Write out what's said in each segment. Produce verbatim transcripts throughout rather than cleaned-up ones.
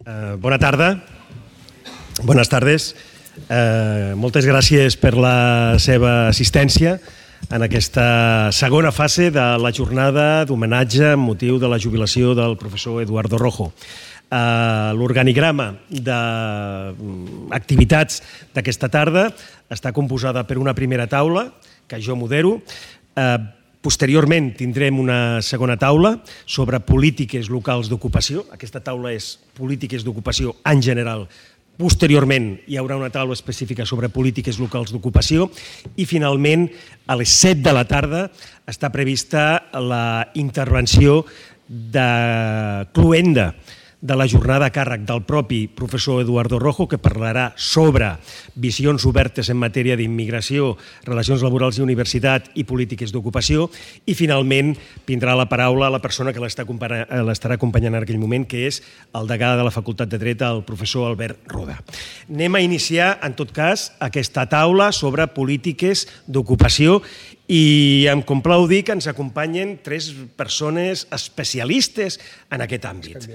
Uh, bona tarda. Bones tardes. Uh, moltes gràcies per la seva assistència en aquesta segona fase de la jornada d'homenatge amb motiu de la jubilació del professor Eduardo Rojo. Uh, L'organigrama d'activitats d'aquesta tarda està composada per una primera taula que jo modero. Uh, Posteriorment tindrem una segona taula sobre polítiques locals d'ocupació. Aquesta taula és polítiques d'ocupació en general. Posteriorment hi haurà una taula específica sobre polítiques locals d'ocupació i finalment a les set de la tarda està prevista la intervenció de cloenda de la jornada a càrrec del propi professor Eduardo Rojo, que parlarà sobre visions obertes en matèria d'immigració, relacions laborals i universitat i polítiques d'ocupació, i finalment vindrà la paraula a la persona que l'estarà acompanyant en aquell moment, que és el degà de la Facultat de Dret, el professor Albert Roda. Anem a iniciar, en tot cas, aquesta taula sobre polítiques d'ocupació i em complau dir que ens acompanyen tres persones especialistes en aquest àmbit.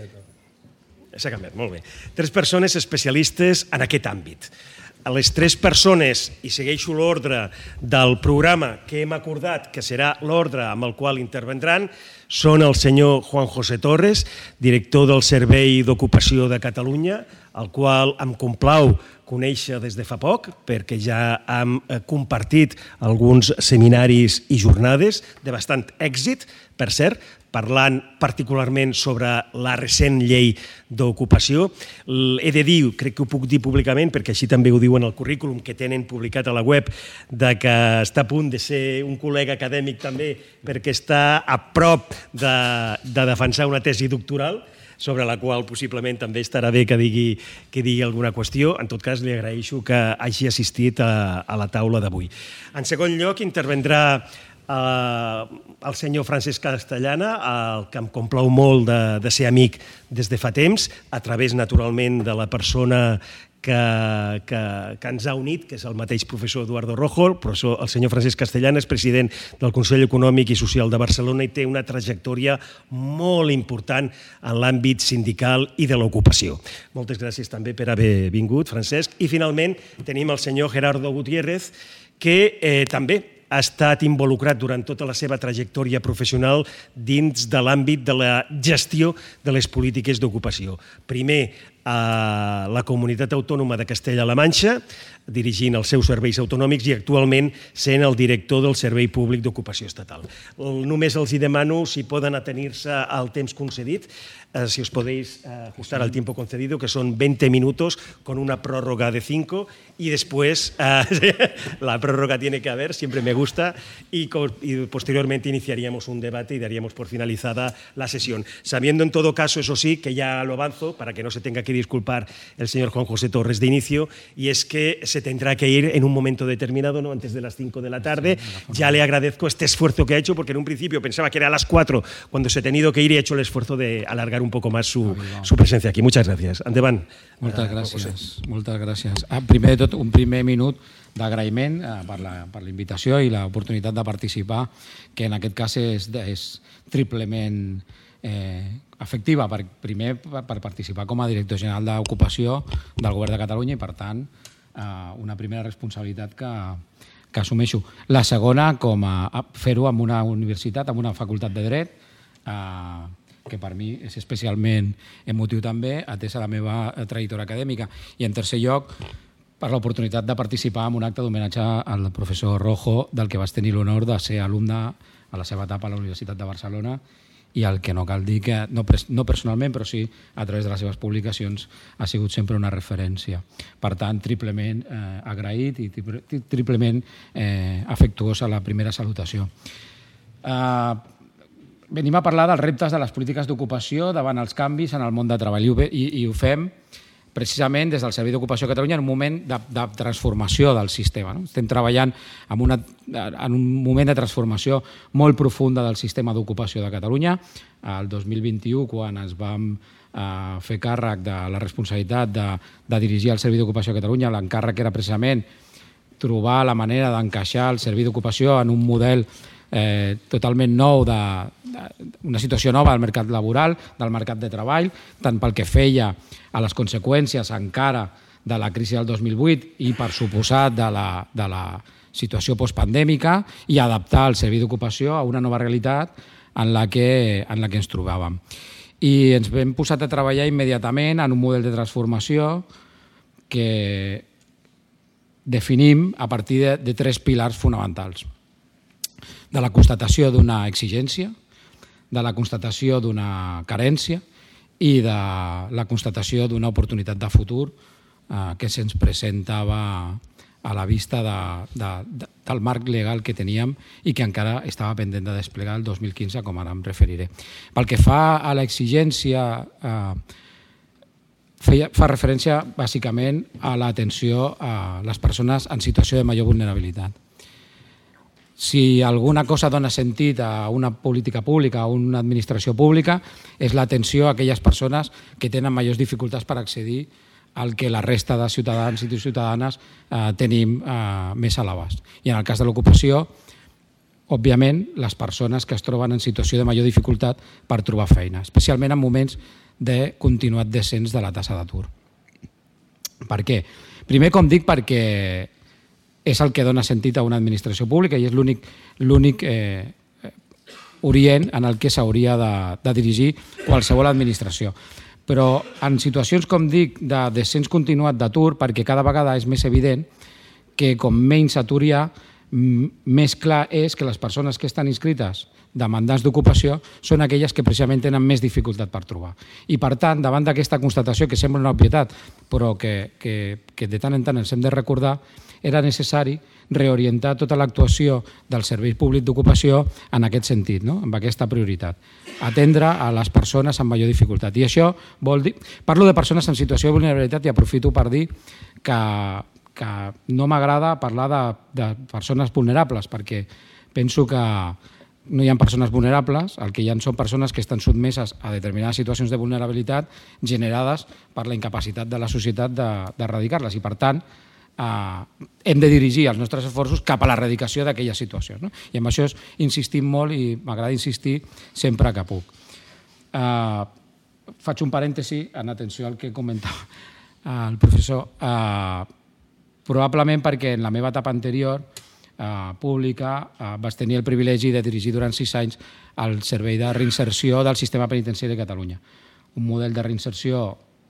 S'ha canviat, molt bé. Tres persones especialistes en aquest àmbit. Les tres persones, i segueixo l'ordre del programa que hem acordat, que serà l'ordre amb el qual intervendran, són el senyor Juan José Torres, director del Servei d'Ocupació de Catalunya, el qual em complau conèixer des de fa poc, perquè ja hem compartit alguns seminaris i jornades de bastant èxit, per cert, parlant particularment sobre la recent llei d'ocupació. He de dir, crec que ho puc dir públicament, perquè així també ho diuen al currículum que tenen publicat a la web, de que està a punt de ser un col·lega acadèmic també, perquè està a prop de, de defensar una tesi doctoral, sobre la qual possiblement també estarà bé que digui, que digui alguna qüestió. En tot cas, li agraeixo que hagi assistit a, a la taula d'avui. En segon lloc, intervendrà Uh, el senyor Francesc Castellana, el que em complau molt de, de ser amic des de fa temps, a través, naturalment, de la persona que, que, que ens ha unit, que és el mateix professor Eduardo Rojo. El, professor, el senyor Francesc Castellana és president del Consell Econòmic i Social de Barcelona i té una trajectòria molt important en l'àmbit sindical i de l'ocupació. Moltes gràcies també per haver vingut, Francesc. I finalment tenim el senyor Gerardo Gutiérrez, que eh, també ha estat involucrat durant tota la seva trajectòria professional dins de l'àmbit de la gestió de les polítiques d'ocupació. Primer a la Comunitat Autònoma de Castella-La Manxa, dirigint els seus serveis autonòmics i actualment sent el director del Servei Públic d'Ocupació Estatal. Només els hi demano si poden atenir-se al temps concedit, si os podéis ajustar al tiempo concedido, que son veinte minutos con una prórroga de cinco y después eh, la prórroga tiene que haber, siempre me gusta, y, y posteriormente iniciaríamos un debate y daríamos por finalizada la sesión. Sabiendo en todo caso, eso sí, que ya lo avanzo para que no se tenga que disculpar el señor Juan José Torres de inicio, y es que se tendrá que ir en un momento determinado, ¿no? Antes de las cinco de la tarde. Ya le agradezco este esfuerzo que ha hecho, porque en un principio pensaba que era a las cuatro cuando se ha tenido que ir y ha hecho el esfuerzo de alargar un poco más su, su presencia aquí. Muchas gràcies. Endavant. Moltes gràcies. Moltes gràcies. Ah, primer de tot, un primer minut d'agraïment eh, per la, per la invitació i l'oportunitat de participar, que en aquest cas és, és triplement eh, efectiva. Per, primer, per, per participar com a director general d'Ocupació del Govern de Catalunya i, per tant, eh, una primera responsabilitat que, que assumeixo. La segona, com a, a fer-ho amb una universitat, amb una facultat de dret, eh, que per mi és especialment emotiu també, atesa la meva trajectòria acadèmica. I en tercer lloc, per l'oportunitat de participar en un acte d'homenatge al professor Rojo, del que vaig tenir l'honor de ser alumne a la seva etapa a la Universitat de Barcelona i el que no cal dir que, no, no personalment, però sí a través de les seves publicacions, ha sigut sempre una referència. Per tant, triplement eh, agraït i triplement eh, afectuós a la primera salutació. Eh, Venim a parlar dels reptes de les polítiques d'ocupació davant els canvis en el món de treball i, i ho fem precisament des del Servei d'Ocupació de Catalunya en un moment de, de transformació del sistema. No? Estem treballant en, una, en un moment de transformació molt profunda del sistema d'ocupació de Catalunya. El dos mil vint-i-u, quan ens vam eh, fer càrrec de la responsabilitat de, de dirigir el Servei d'Ocupació de Catalunya, l'encàrrec era precisament trobar la manera d'encaixar el Servei d'Ocupació en un model eh, totalment nou de, una situació nova del mercat laboral, del mercat de treball, tant pel que feia a les conseqüències encara de la crisi del dos mil vuit i, per suposat, de la, de la situació postpandèmica, i adaptar el servei d'ocupació a una nova realitat en la que, en la que ens trobàvem. I ens vam posar a treballar immediatament en un model de transformació que definim a partir de, de tres pilars fonamentals. De la constatació d'una exigència, de la constatació d'una carència i de la constatació d'una oportunitat de futur eh, que se'ns presentava a la vista de, de, de, del marc legal que teníem i que encara estava pendent de desplegar el dos mil quinze, com ara em referiré. Pel que fa a l'exigència, eh, feia, fa referència bàsicament a l'atenció a les persones en situació de major vulnerabilitat. Si alguna cosa dona sentit a una política pública o una administració pública és l'atenció a aquelles persones que tenen majors dificultats per accedir al que la resta de ciutadans i ciutadanes eh, tenim eh, més a l'abast. I en el cas de l'ocupació, òbviament, les persones que es troben en situació de major dificultat per trobar feina, especialment en moments de continuat descens de la taxa d'atur. Per què? Primer, com dic, perquè és el que dona sentit a una administració pública i és l'únic l'únic eh, orient en el que s'hauria de, de dirigir qualsevol administració. Però en situacions, com dic, de descens continuat d'atur, perquè cada vegada és més evident que com menys atur hi ha, més clar és que les persones que estan inscrites demandants d'ocupació són aquelles que precisament tenen més dificultat per trobar. I per tant, davant d'aquesta constatació que sembla una obvietat, però que, que, que de tant en tant ens hem de recordar, era necessari reorientar tota l'actuació del servei públic d'ocupació en aquest sentit, no? Amb aquesta prioritat. Atendre a les persones amb major dificultat. I això vol dir... Parlo de persones en situació de vulnerabilitat i aprofito per dir que, que no m'agrada parlar de, de persones vulnerables, perquè penso que no hi ha persones vulnerables, el que hi ha són persones que estan sotmeses a determinades situacions de vulnerabilitat generades per la incapacitat de la societat d'erradicar-les i, per tant, Uh, hem de dirigir els nostres esforços cap a l'erradicació d'aquelles situacions. No? I amb això insistim molt i m'agrada insistir sempre que puc. Uh, faig un parèntesi en atenció al que comentava el professor. Uh, probablement perquè en la meva etapa anterior uh, pública uh, vaig tenir el privilegi de dirigir durant sis anys el servei de reinserció del sistema penitenciari de Catalunya. Un model de reinserció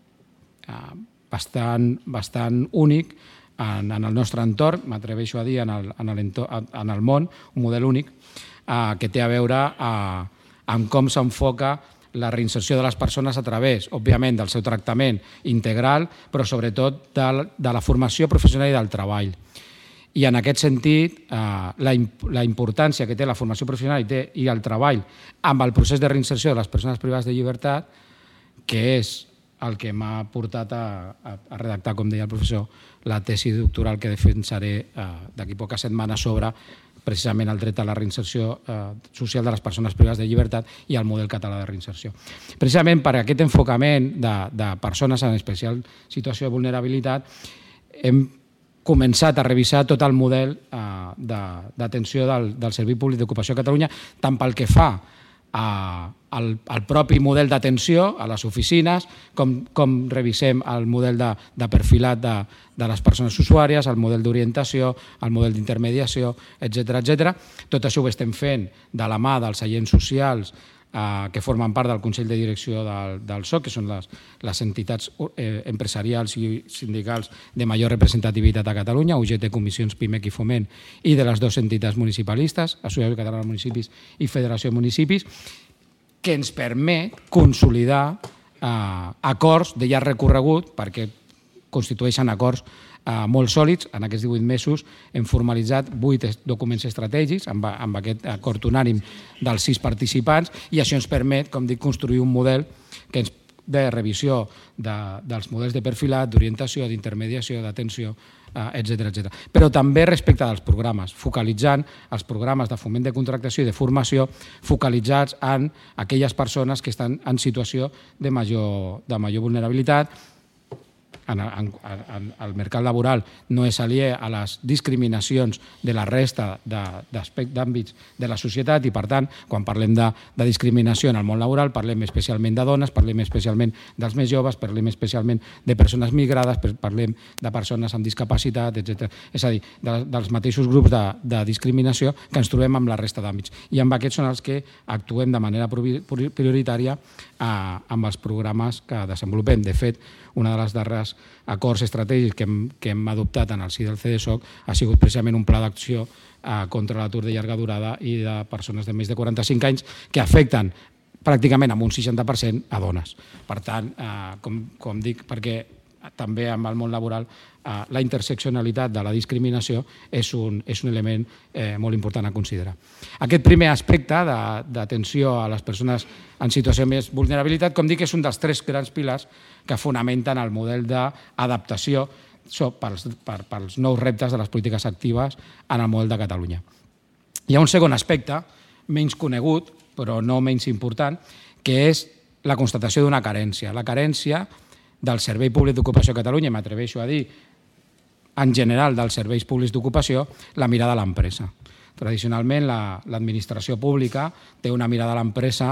uh, bastant, bastant únic en, en el nostre entorn, m'atreveixo a dir en el, en, el en el món, un model únic eh, que té a veure eh, amb com s'enfoca la reinserció de les persones a través, òbviament, del seu tractament integral, però sobretot de, de la formació professional i del treball. I en aquest sentit, eh, la, la importància que té la formació professional i, té, i el treball amb el procés de reinserció de les persones privades de llibertat, que és el que m'ha portat a, a, a redactar, com deia el professor, la tesi doctoral que defensaré eh, d'aquí poques setmanes sobre precisament el dret a la reinserció eh, social de les persones privades de llibertat i el model català de reinserció. Precisament per aquest enfocament de, de persones en especial situació de vulnerabilitat hem començat a revisar tot el model eh, d'atenció del, del Servei Públic d'Ocupació a Catalunya, tant pel que fa a, al, al propi model d'atenció a les oficines, com, com revisem el model de, de perfilat de, de les persones usuàries, el model d'orientació, el model d'intermediació, etcètera, etcètera. Tot això ho estem fent de la mà dels agents socials eh, que formen part del Consell de Direcció del, del S O C, que són les, les entitats eh, empresarials i sindicals de major representativitat a Catalunya, U G T, Comissions, PIMEC i Foment, i de les dues entitats municipalistes, Associació Catalana de Municipis i Federació de Municipis, que ens permet consolidar eh, acords de llarg recorregut, perquè constitueixen acords eh, molt sòlids. En aquests divuit mesos hem formalitzat vuit documents estratègics amb, amb aquest acord unànim dels sis participants i això ens permet, com dic, construir un model que ens, de revisió de, dels models de perfilat, d'orientació, d'intermediació, d'atenció, etcètera, etcètera. Però també respecte dels programes, focalitzant els programes de foment de contractació i de formació focalitzats en aquelles persones que estan en situació de major, de major vulnerabilitat, en, en, en, el mercat laboral no és aliè a les discriminacions de la resta d'àmbits de, de la societat i, per tant, quan parlem de, de discriminació en el món laboral, parlem especialment de dones, parlem especialment dels més joves, parlem especialment de persones migrades, parlem de persones amb discapacitat, etcètera. És a dir, de, dels mateixos grups de, de discriminació que ens trobem amb la resta d'àmbits. I amb aquests són els que actuem de manera prioritària a, amb els programes que desenvolupem. De fet, una de les darreres acords estratègics que hem, que hem adoptat en el si del C D S O C ha sigut precisament un pla d'acció eh, contra l'atur de llarga durada i de persones de més de quaranta-cinc anys que afecten pràcticament amb un seixanta per cent a dones. Per tant, eh, com, com dic, perquè també amb el món laboral eh, la interseccionalitat de la discriminació és un, és un element eh, molt important a considerar. Aquest primer aspecte d'atenció a les persones en situació de més vulnerabilitat, com dic, és un dels tres grans pilars que fonamenten el model d'adaptació pels, per, pels nous reptes de les polítiques actives en el model de Catalunya. Hi ha un segon aspecte, menys conegut, però no menys important, que és la constatació d'una carència. La carència del Servei Públic d'Ocupació a Catalunya, m'atreveixo a dir, en general dels serveis públics d'ocupació, la mirada a l'empresa. Tradicionalment, l'administració la, pública té una mirada a l'empresa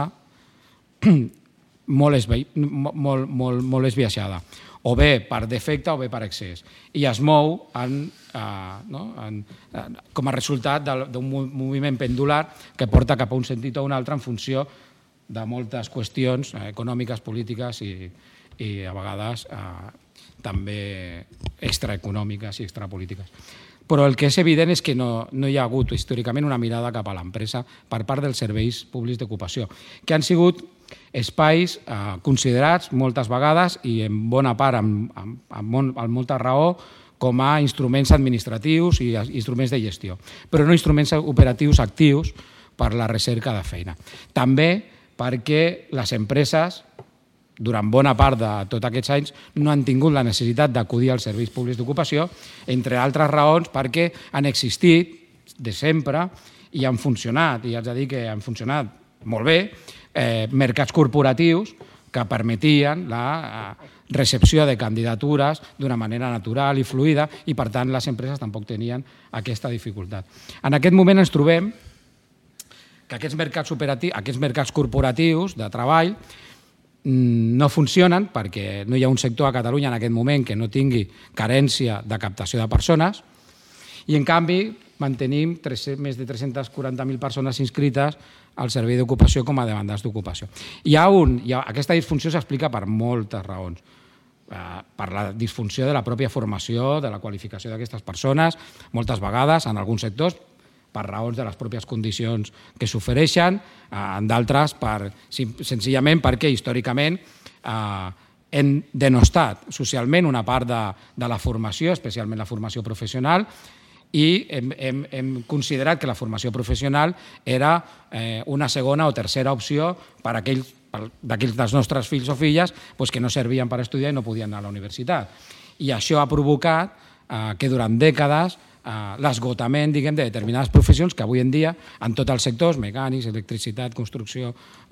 molt, esve, molt, molt, molt esbiaixada, o bé per defecte o bé per excés, i es mou en, eh, no? en, en, com a resultat d'un moviment pendular que porta cap a un sentit o un altre en funció de moltes qüestions econòmiques, polítiques i, i a vegades eh, també extraeconòmiques i extrapolítiques. Però el que és evident és que no, no hi ha hagut històricament una mirada cap a l'empresa per part dels serveis públics d'ocupació, que han sigut espais eh, considerats moltes vegades i en bona part, amb, amb, amb, amb molta raó, com a instruments administratius i instruments de gestió, però no instruments operatius actius per la recerca de feina. També perquè les empreses, durant bona part de tots aquests anys, no han tingut la necessitat d'acudir als serveis públics d'ocupació, entre altres raons perquè han existit de sempre i han funcionat, i haig de dir que han funcionat molt bé, eh, mercats corporatius que permetien la eh, recepció de candidatures d'una manera natural i fluida i, per tant, les empreses tampoc tenien aquesta dificultat. En aquest moment ens trobem que aquests mercats, aquests mercats corporatius de treball no funcionen perquè no hi ha un sector a Catalunya en aquest moment que no tingui carència de captació de persones i, en canvi, mantenim més de tres-centes quaranta mil persones inscrites al Servei d'Ocupació com a demandants d'ocupació. Hi ha un, hi ha, aquesta disfunció s'explica per moltes raons. Eh, per la disfunció de la pròpia formació, de la qualificació d'aquestes persones, moltes vegades, en alguns sectors, per raons de les pròpies condicions que s'ofereixen, en d'altres per, senzillament perquè històricament eh, hem denostat socialment una part de, de la formació, especialment la formació professional, i hem, hem, hem considerat que la formació professional era eh, una segona o tercera opció per a aquells, d'aquells dels nostres fills o filles pues, que no servien per estudiar i no podien anar a la universitat. I això ha provocat eh, que durant dècades l'esgotament, diguem, de determinades professions que avui en dia, en tots els sectors, mecànics, electricitat, construcció,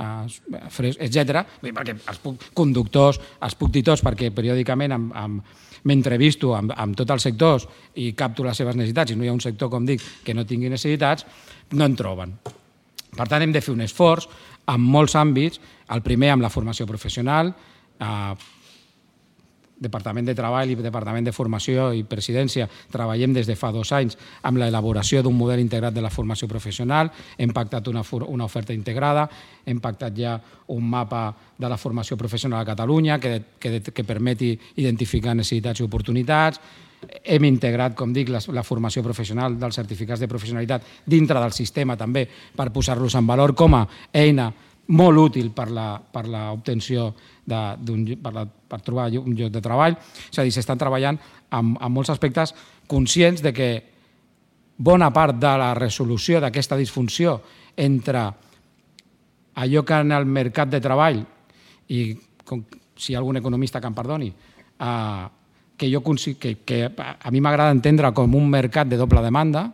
etcètera, perquè els puc, conductors, els puc dir tots perquè periòdicament m'entrevisto amb, amb tots els sectors i capto les seves necessitats i no hi ha un sector, com dic, que no tingui necessitats, no en troben. Per tant, hem de fer un esforç en molts àmbits, el primer amb la formació professional, eh, Departament de Treball i Departament de Formació i Presidència treballem des de fa dos anys amb l'elaboració d'un model integrat de la formació professional, hem pactat una, una oferta integrada, hem pactat ja un mapa de la formació professional a Catalunya que, que, que permeti identificar necessitats i oportunitats, hem integrat, com dic, la, la formació professional dels certificats de professionalitat dintre del sistema també per posar-los en valor com a eina molt útil per l'obtenció per, per trobar un lloc de treball. És a dir, s'estan treballant en, en molts aspectes conscients de que bona part de la resolució d'aquesta disfunció entre allò que en el mercat de treball, i com, si hi ha algun economista que em perdoni, eh, que, jo, que, que a mi m'agrada entendre com un mercat de doble demanda,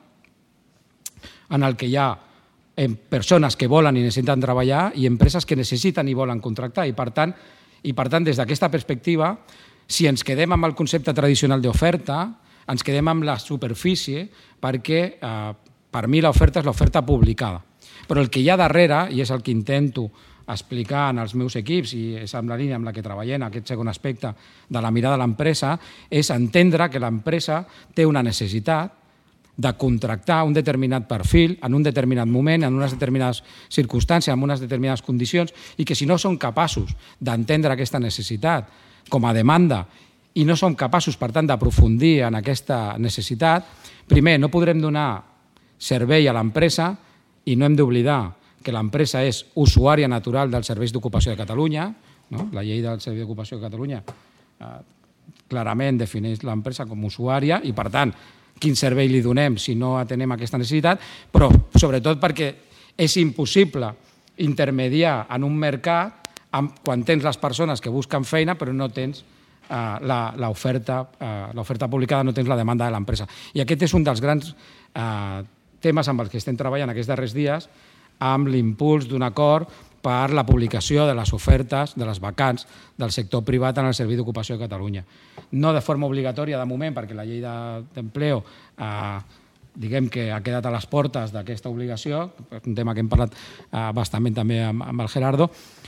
en el que hi ha persones que volen i necessiten treballar i empreses que necessiten i volen contractar. I per tant, i per tant des d'aquesta perspectiva Si ens quedem amb el concepte tradicional d'oferta, ens quedem amb la superfície perquè eh, per mi l'oferta és l'oferta publicada. Però el que hi ha darrere, i és el que intento explicar en els meus equips, i és amb la línia amb la que treballem, aquest segon aspecte de la mirada de l'empresa, és entendre que l'empresa té una necessitat de contractar un determinat perfil en un determinat moment, en unes determinades circumstàncies, en unes determinades condicions, i que si no són capaços d'entendre aquesta necessitat com a demanda i no som capaços, per tant, d'aprofundir en aquesta necessitat, primer, no podrem donar servei a l'empresa i no hem d'oblidar que l'empresa és usuària natural dels serveis d'ocupació de Catalunya, no? La llei del Servei d'Ocupació de Catalunya eh, clarament defineix l'empresa com usuària i, per tant, quin servei li donem si no atenem aquesta necessitat, però sobretot perquè és impossible intermediar en un mercat quan tens les persones que busquen feina però no tens uh, l'oferta uh, publicada, no tens la demanda de l'empresa. I aquest és un dels grans uh, temes amb els que estem treballant aquests darrers dies amb l'impuls d'un acord per la publicació de les ofertes, de les vacants del sector privat en el Servei d'Ocupació de Catalunya. No de forma obligatòria de moment, perquè la llei d'empleo eh, diguem que ha quedat a les portes d'aquesta obligació, és un tema que hem parlat eh, bastament també amb, amb el Gerardo,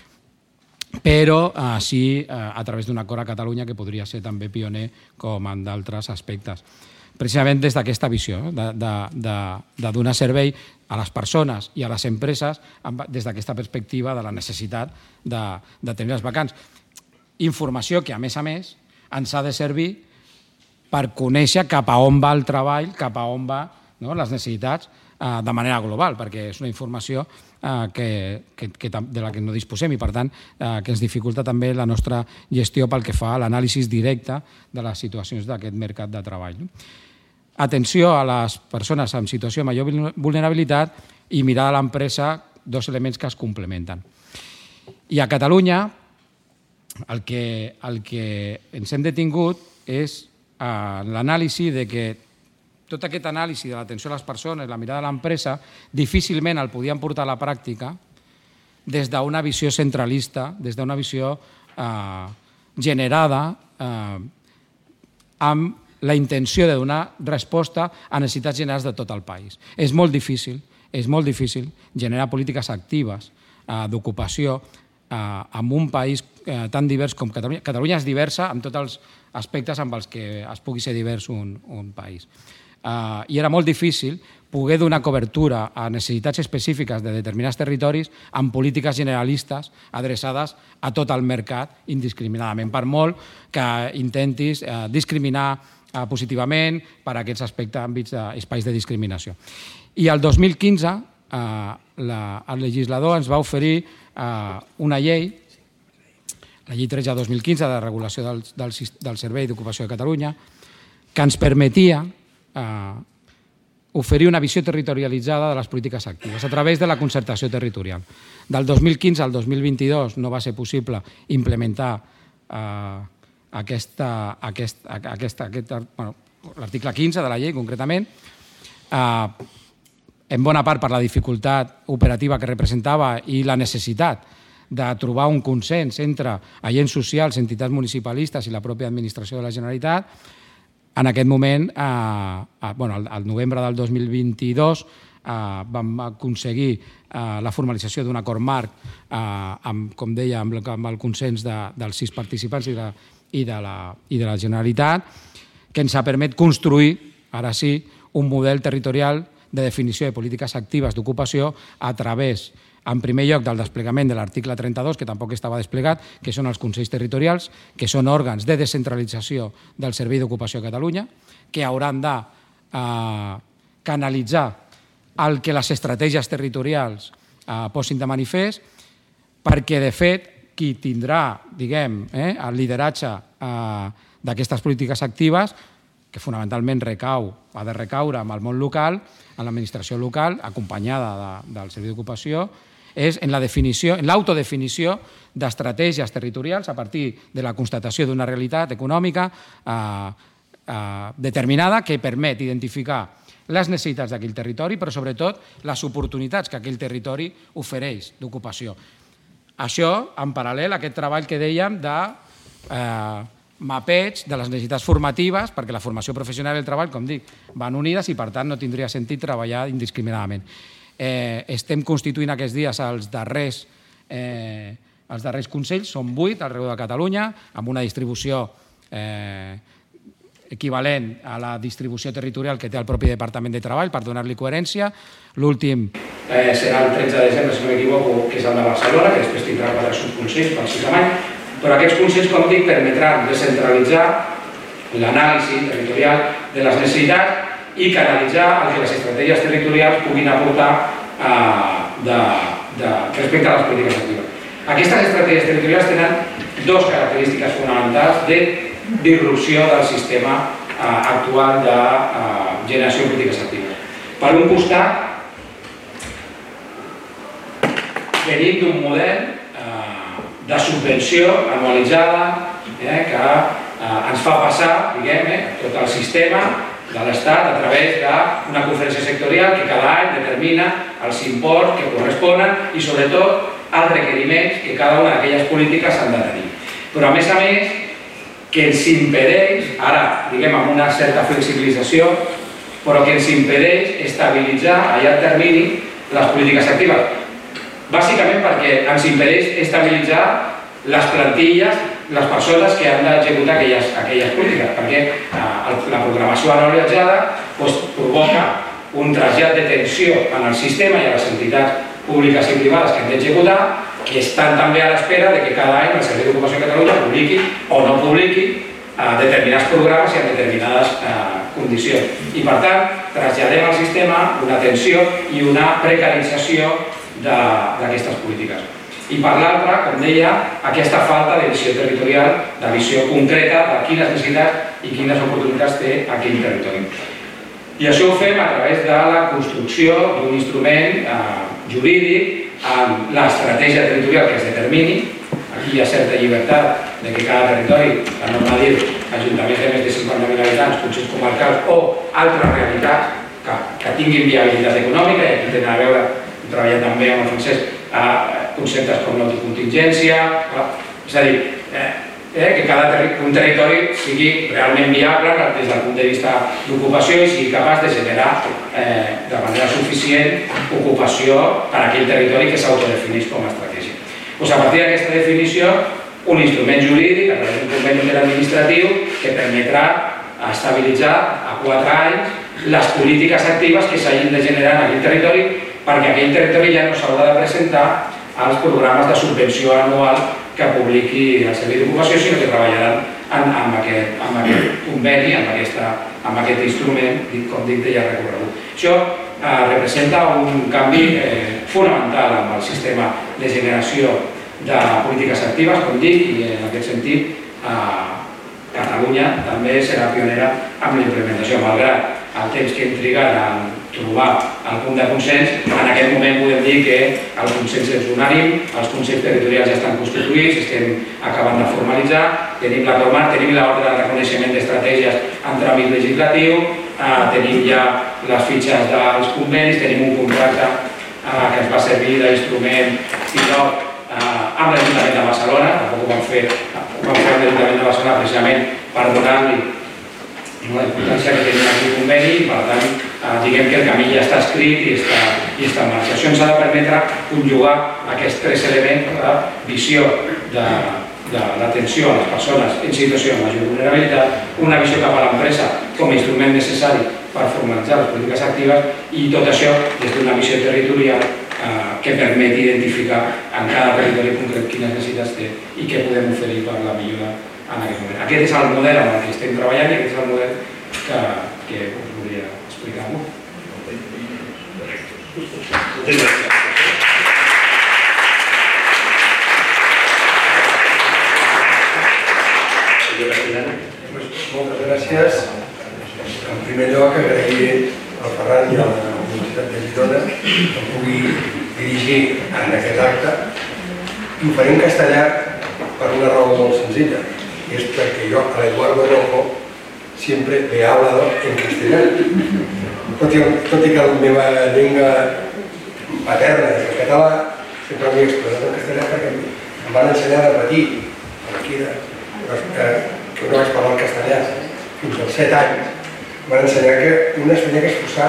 però eh, sí eh, a través d'un acord a Catalunya que podria ser també pioner com en d'altres aspectes. Precisament des d'aquesta visió, de, de, de, de donar servei a les persones i a les empreses des d'aquesta perspectiva de la necessitat de, de tenir les vacants. Informació que, a més a més, ens ha de servir per conèixer cap a on va el treball, cap a on va, no, les necessitats eh, de manera global, perquè és una informació eh, que, que, que, de la que no disposem i, per tant, eh, que ens dificulta també la nostra gestió pel que fa a l'anàlisi directe de les situacions d'aquest mercat de treball. No? Atenció a les persones en situació de major vulnerabilitat i mirar a l'empresa, dos elements que es complementen. I a Catalunya el que, el que ens hem detingut és eh, l'anàlisi de que tot aquest anàlisi de l'atenció a les persones, la mirada a l'empresa, difícilment el podien portar a la pràctica des d'una visió centralista, des d'una visió eh, generada eh, amb la intenció de donar resposta a necessitats generals de tot el país. És molt difícil, és molt difícil generar polítiques actives eh, d'ocupació eh, en un país eh, tan divers com Catalunya. Catalunya és diversa en tots els aspectes amb els que es pugui ser divers un, un país. Uh, I era molt difícil poder donar cobertura a necessitats específiques de determinats territoris amb polítiques generalistes adreçades a tot el mercat indiscriminadament, per molt que intentis uh, discriminar uh, positivament per a aquests aspectes àmbits d'espais de discriminació. I el dos mil quinze uh, la, el legislador ens va oferir uh, una llei, la llei tretze dos mil quinze de regulació del, del, del Servei d'Ocupació de Catalunya, que ens permetia Uh, oferir una visió territorialitzada de les polítiques actives a través de la concertació territorial. Del dos mil quinze al dos mil vint-i-dos no va ser possible implementar uh, aquesta, aquest, aquest, aquest, bueno, l'article quinze de la llei, concretament, uh, en bona part per la dificultat operativa que representava i la necessitat de trobar un consens entre agents socials, entitats municipalistes i la pròpia administració de la Generalitat. En aquest moment, eh, bueno, al novembre del dos mil vint-i-dos, eh, vam aconseguir eh, la formalització d'un acord marc, eh, amb, com deia, amb, amb el consens de, dels sis participants i de, i, de la, i de la Generalitat, que ens ha permès construir, ara sí, un model territorial de definició de polítiques actives d'ocupació a través, en primer lloc, del desplegament de l'article trenta-dos, que tampoc estava desplegat, que són els Consells Territorials, que són òrgans de descentralització del Servei d'Ocupació de Catalunya, que hauran de eh, canalitzar el que les estratègies territorials eh, posin de manifest, perquè, de fet, qui tindrà, diguem, eh, el lideratge eh, d'aquestes polítiques actives, que fonamentalment recau, ha de recaure amb el món local, en l'administració local, acompanyada de, del Servei d'Ocupació, és en la definició, en l'autodefinició d'estratègies territorials a partir de la constatació d'una realitat econòmica eh, eh, determinada que permet identificar les necessitats d'aquell territori, però sobretot les oportunitats que aquell territori ofereix d'ocupació. Això, en paral·lel a aquest treball que dèiem de eh, mapeig de les necessitats formatives, perquè la formació professional i el treball, com dic, van unides i per tant no tindria sentit treballar indiscriminadament. Estem constituint aquests dies els darrers els darrers consells, són vuit arreu de Catalunya, amb una distribució equivalent a la distribució territorial que té el propi Departament de Treball per donar-li coherència. L'últim serà el tretze de desembre, si no m'equivoco, que és el de Barcelona, que després tindrà quatre subconsells pel sis de maig, però aquests consells, com dic, permetran descentralitzar l'anàlisi territorial de les necessitats i canalitzar el que les estratègies territorials puguin aportar respecte a les polítiques actives. Aquestes estratègies territorials tenen dues característiques fonamentals de disrupció del sistema actual de generació de polítiques actives. Per un costat, venim d'un model de subvenció anualitzada que ens fa passar tot el sistema de l'Estat a través d'una conferència sectorial que cada any determina els imports que corresponen i sobretot els requeriments que cada una d'aquelles polítiques han de tenir. Però a més a més que ens impedeix, ara diguem amb una certa flexibilització, però que ens impedeix estabilitzar a llarg termini les polítiques actives. Bàsicament perquè ens impedeix estabilitzar les plantilles, les persones que han d'executar aquelles polítiques, perquè la programació anualitzada provoca un trasllat de tensió en el sistema i a les entitats públiques i privades que han d'executar, que estan també a l'espera que cada any el Servei d'Ocupació de Catalunya publiqui o no publiqui determinats programes i en determinades condicions. I per tant, traslladem al sistema una tensió i una precarització d'aquestes polítiques. I per l'altra, com deia, aquesta falta de visió territorial, de visió concreta de quines necessitats i quines oportunitats té aquell territori. I això ho fem a través de la construcció d'un instrument jurídic amb l'estratègia territorial que es determini. Aquí hi ha certa llibertat de que cada territori, la norma diu, ajuntaments de més de cinquanta mil habitants, consells comarcals o altres realitats que tinguin viabilitat econòmica, i aquí tenen a veure, hem treballat també amb el Francesc, conceptes com l'autocontingència, és a dir, que cada territori sigui realment viable des del punt de vista d'ocupació i sigui capaç de generar de manera suficient ocupació per a aquell territori que s'autodefineix com a estratègia. A partir d'aquesta definició, un instrument jurídic, a través d'un conveni interadministratiu, que permetrà estabilitzar a quatre anys les polítiques actives que s'hagin de generar en aquell territori, perquè aquell territori ja no s'haurà de presentar als programes de subvenció anual que publiqui el Servei d'Ocupació, sinó que treballaran amb aquest conveni, amb aquest instrument, com dic, de llarg recorregut. Això representa un canvi fonamental amb el sistema de generació de polítiques actives, com dic, i en aquest sentit Catalunya també serà pionera amb la implementació, malgrat el temps que hem trigat a trobar el punt de consens. En aquest moment podem dir que el consens és unànim, els consells territorials ja estan constituïts, estem acabant de formalitzar, tenim l'acord marc, tenim l'ordre de reconeixement d'estratègies en tràmit legislatiu, tenim ja les fitxes dels convenis, tenim un contracte que ens va servir d'instrument pilot amb l'Ajuntament de Barcelona, tampoc ho vam fer amb l'Ajuntament de Barcelona precisament per donar-li la importància que tenim aquí el conveni i per tant diguem que el camí ja està escrit i està en marxa. Això ens ha de permetre conjugar aquests tres elements de visió de l'atenció a les persones en situació de major vulnerabilitat, una visió cap a l'empresa com a instrument necessari per formalitzar les polítiques actives i tot això des d'una visió territorial que permeti identificar en cada territori concret quines necessitats té i què podem oferir per la millora en aquest moment. Aquest és el model amb el que estem treballant i aquest és el model que us volia explicar. Moltes gràcies. Moltes gràcies. En primer lloc, agrair al Ferran i a la Universitat de Girona que em pugui dirigir en aquest acte i ho faré en castellà per una raó molt senzilla, y es porque yo a Eduardo Rojo siempre le he hablado en castellano. Tot i que la meva llengua paterna és el català, sempre m'he expressat en castellà perquè em van ensenyar de petit, aquí, que no vaig parlar el castellà fins als set anys, van ensenyar que un es tenia que exposar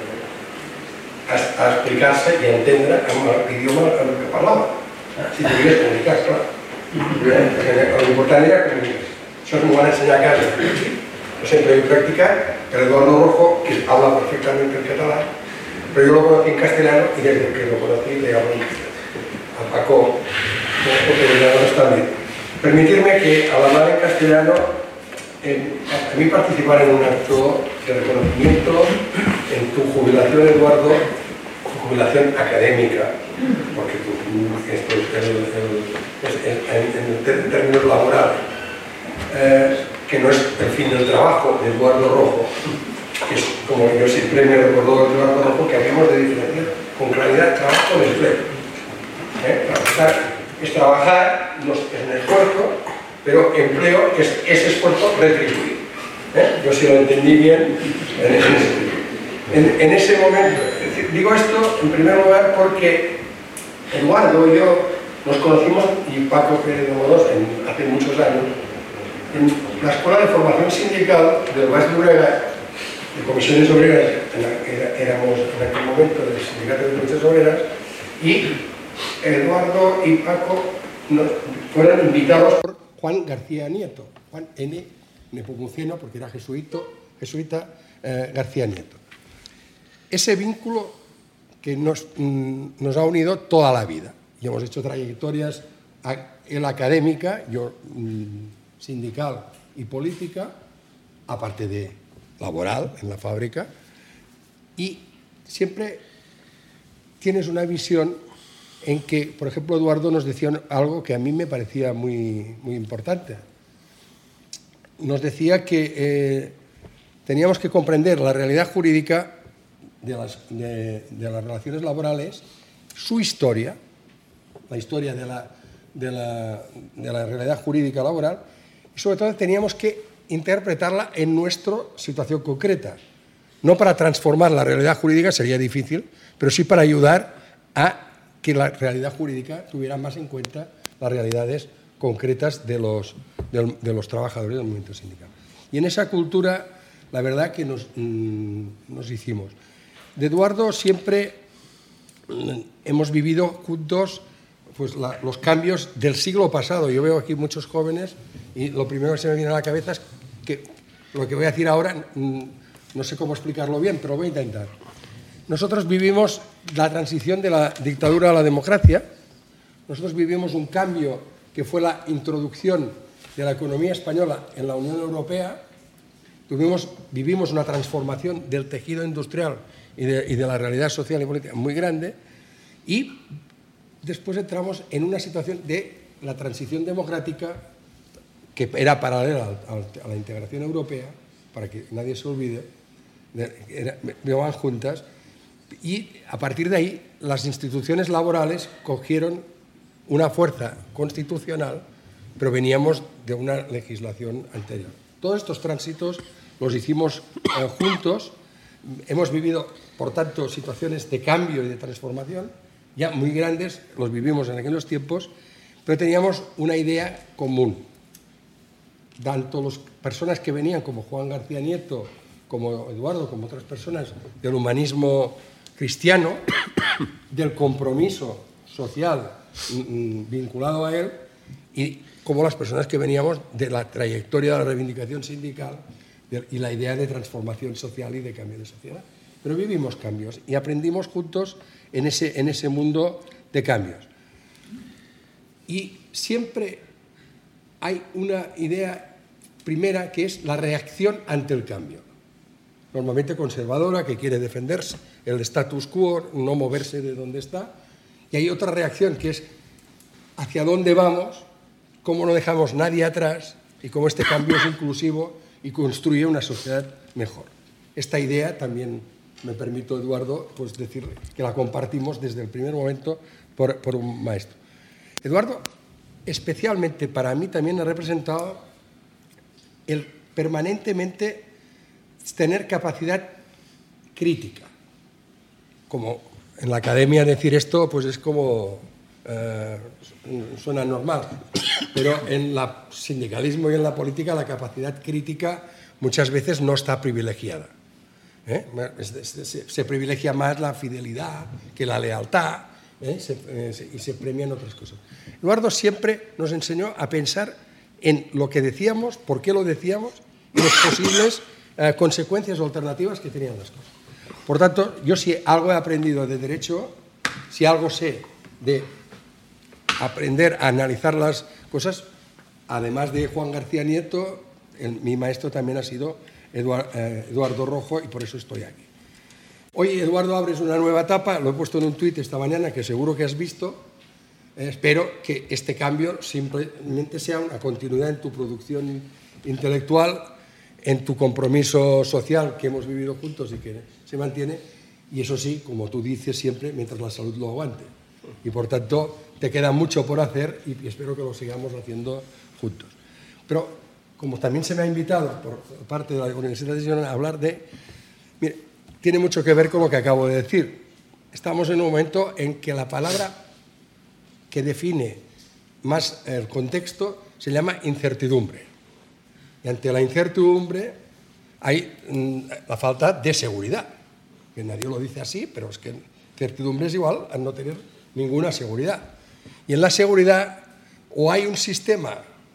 a, a explicar-se i a entendre amb l'idioma en el que parlava. Si t'hauries comunicar, clar. L'important era comunicar. Això m'ho van ensenyar a casa. Yo siempre he practicado, pero Eduardo Rojo, que habla perfectamente el catalán, pero yo lo conocí en castellano y desde que lo conocí le hablé a Paco, porque ya no está bien. Permitirme que al hablar en castellano, en, a mí participar en un acto de reconocimiento en tu jubilación, Eduardo, tu jubilación académica, porque tu, esto es, el, el, es el, en, en términos laborales, eh, que no es el fin del trabajo de Eduardo Rojo, que es, como yo siempre me recordó Eduardo Rojo, que habíamos de diferenciar con claridad trabajo de empleo. ¿Eh? Trabajar es trabajar, no es un esfuerzo, pero empleo es ese esfuerzo retribuido. ¿Eh? Yo sí lo entendí bien en ese, en, en ese momento. Es decir, digo esto en primer lugar porque Eduardo y yo nos conocimos, y Paco Pérez de Modós, en, hace muchos años, en la Escuela de Formación Sindical del Baix Llobregat, de Comisiones Obreras, en la que éramos en aquel momento del Sindicato de Comisiones Obreras, y Eduardo y Paco nos fueron invitados por Juan García Nieto, Juan N. Nepomuceno, porque era jesuito, jesuita eh, García Nieto. Ese vínculo que nos, mm, nos ha unido toda la vida. Y hemos hecho trayectorias, él académica, yo mm, sindical y política, aparte de laboral en la fábrica, y siempre tienes una visión en que, por ejemplo, Eduardo nos decía algo que a mí me parecía muy, muy importante. Nos decía que eh, teníamos que comprender la realidad jurídica de las, de, de las relaciones laborales, su historia, la historia de la, de, la, de la realidad jurídica laboral, y sobre todo teníamos que interpretarla en nuestra situación concreta. No para transformar la realidad jurídica, sería difícil, pero sí para ayudar a que la realidad jurídica tuviera más en cuenta las realidades concretas de los, de, de los trabajadores del movimiento sindical. Y en esa cultura, la verdad que nos, mmm, nos hicimos. De Eduardo siempre mmm, hemos vivido juntos pues, la, los cambios del siglo pasado. Yo veo aquí muchos jóvenes y lo primero que se me viene a la cabeza es que lo que voy a decir ahora, mmm, no sé cómo explicarlo bien, pero voy a intentar. Nosotros vivimos la transición de la dictadura a la democracia. Nosotros vivimos un cambio que fue la introducción de la economía española en la Unión Europea. Tuvimos, vivimos una transformación del tejido industrial y de, y de la realidad social y política muy grande. Y después entramos en una situación de la transición democrática que era paralela a la integración europea, para que nadie se olvide, van juntas. Y a partir de ahí, las instituciones laborales cogieron una fuerza constitucional, pero veníamos de una legislación anterior. Todos estos tránsitos los hicimos eh, juntos. Hemos vivido, por tanto, situaciones de cambio y de transformación, ya muy grandes, los vivimos en aquellos tiempos, pero teníamos una idea común. Tanto las personas que venían, como Juan García Nieto, como Eduardo, como otras personas del humanismo cristiano, del compromiso social vinculado a él, y como las personas que veníamos de la trayectoria de la reivindicación sindical y la idea de transformación social y de cambio de sociedad. Pero vivimos cambios y aprendimos juntos en ese, en ese mundo de cambios. Y siempre hay una idea primera que es la reacción ante el cambio. Normalmente conservadora, que quiere defenderse el status quo, no moverse de donde está. Y hay otra reacción que es hacia dónde vamos, cómo no dejamos nadie atrás y cómo este cambio es inclusivo y construye una sociedad mejor. Esta idea también me permito, Eduardo, pues decirle que la compartimos desde el primer momento por, por un maestro. Eduardo, especialmente para mí, también ha representado el permanentemente tener capacidad crítica. Como en la academia decir esto, pues es como eh, suena normal, pero en el sindicalismo y en la política la capacidad crítica muchas veces no está privilegiada. ¿eh? Se, se privilegia más la fidelidad que la lealtad, ¿eh? se, eh, se, y se premian otras cosas. Eduardo siempre nos enseñó a pensar en lo que decíamos, por qué lo decíamos y las posibles eh, consecuencias o alternativas que tenían las cosas. Por tanto, yo si algo he aprendido de derecho, si algo sé de aprender a analizar las cosas, además de Juan García Nieto, el, mi maestro también ha sido Eduard, eh, Eduardo Rojo, y por eso estoy aquí. Hoy, Eduardo, abres una nueva etapa, lo he puesto en un tuit esta mañana, que seguro que has visto. Eh, espero que este cambio simplemente sea una continuidad en tu producción intelectual, en tu compromiso social que hemos vivido juntos y que se mantiene, y eso sí, como tú dices siempre, mientras la salud lo aguante. Y por tanto, te queda mucho por hacer y espero que lo sigamos haciendo juntos. Pero, como también se me ha invitado por parte de la Universidad de Girona a hablar de... Mire, tiene mucho que ver con lo que acabo de decir. Estamos en un momento en que la palabra que define más el contexto se llama incertidumbre. Y ante la incertidumbre hay mmm, la falta de seguridad. Que nadie lo dice así, pero es que incertidumbre es igual a no tener ninguna seguridad. Y en la seguridad o hay un sistema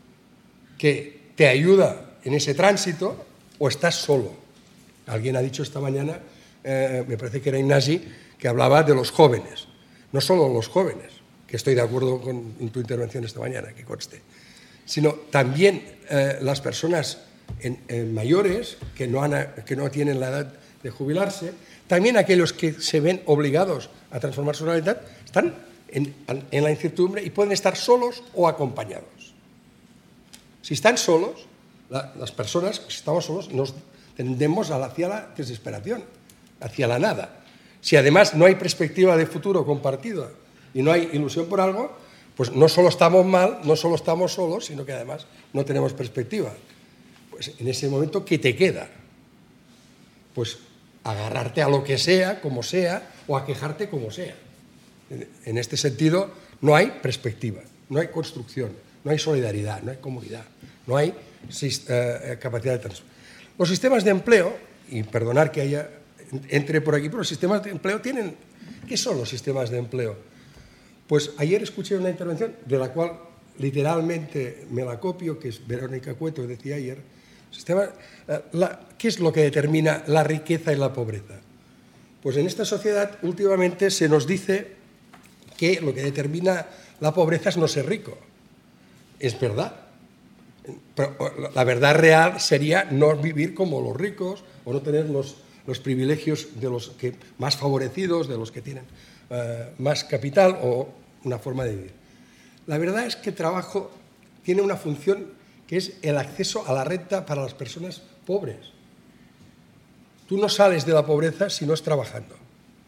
que te ayuda en ese tránsito o estás solo. Alguien ha dicho esta mañana, eh, me parece que era Ignasi, que hablaba de los jóvenes. No solo los jóvenes, que estoy de acuerdo con en tu intervención esta mañana, que conste, sino también eh, las personas en, en mayores que no, han, que no tienen la edad de jubilarse, también aquellos que se ven obligados a transformar su realidad, están en, en la incertidumbre y pueden estar solos o acompañados. Si están solos, la, las personas, si estamos solos, nos tendemos hacia la desesperación, hacia la nada. Si además no hay perspectiva de futuro compartida y no hay ilusión por algo, pues no solo estamos mal, no solo estamos solos, sino que además no tenemos perspectiva. Pues en ese momento, ¿qué te queda? Pues agarrarte a lo que sea, como sea, o a quejarte como sea. En este sentido, no hay perspectiva, no hay construcción, no hay solidaridad, no hay comunidad, no hay eh, capacidad de transformación. Los sistemas de empleo, y perdonar que haya entre por aquí, pero los sistemas de empleo tienen... ¿Qué son los sistemas de empleo? Pues ayer escuché una intervención de la cual literalmente me la copio, que es Verónica Cueto, decía ayer, sistema, la, ¿qué es lo que determina la riqueza y la pobreza? Pues en esta sociedad últimamente se nos dice que lo que determina la pobreza es no ser rico. Es verdad. Pero la verdad real sería no vivir como los ricos o no tener los, los privilegios de los que, más favorecidos, de los que tienen uh, más capital o una forma de vivir. La verdad es que el trabajo tiene una función que es el acceso a la renta para las personas pobres. Tú no sales de la pobreza si no es trabajando.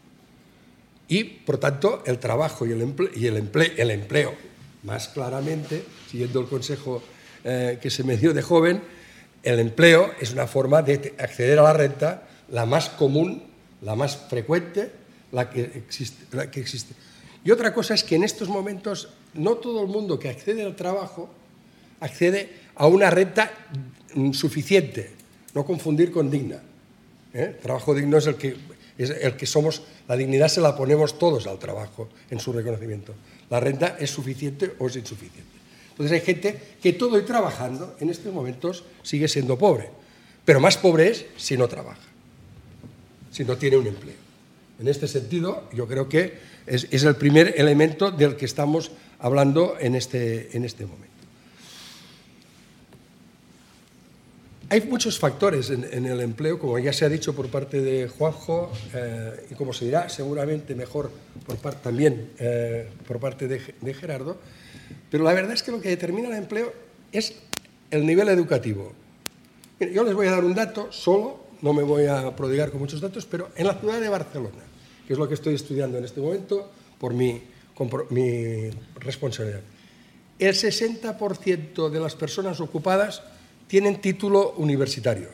Y, por tanto, el trabajo y el empleo, y el empleo, el empleo más claramente, siguiendo el consejo eh, que se me dio de joven, el empleo es una forma de acceder a la renta la más común, la más frecuente, la que existe. La que existe. Y otra cosa es que en estos momentos no todo el mundo que accede al trabajo accede a una renta suficiente, no confundir con digna. ¿Eh? Trabajo digno es el que, es el que somos, la dignidad se la ponemos todos al trabajo en su reconocimiento. La renta es suficiente o es insuficiente. Entonces hay gente que todo y trabajando en estos momentos sigue siendo pobre, pero más pobre es si no trabaja, si no tiene un empleo. En este sentido, yo creo que es, es el primer elemento del que estamos hablando en este, en este momento. Hay muchos factores en, en el empleo, como ya se ha dicho por parte de Juanjo, eh, y como se dirá seguramente mejor por parte, también eh, por parte de, de Gerardo, pero la verdad es que lo que determina el empleo es el nivel educativo. Mire, yo les voy a dar un dato solo, no me voy a prodigar con muchos datos, pero en la ciudad de Barcelona, que es lo que estoy estudiando en este momento por mi, mi responsabilidad, el sesenta por ciento de las personas ocupadas tienen título universitario.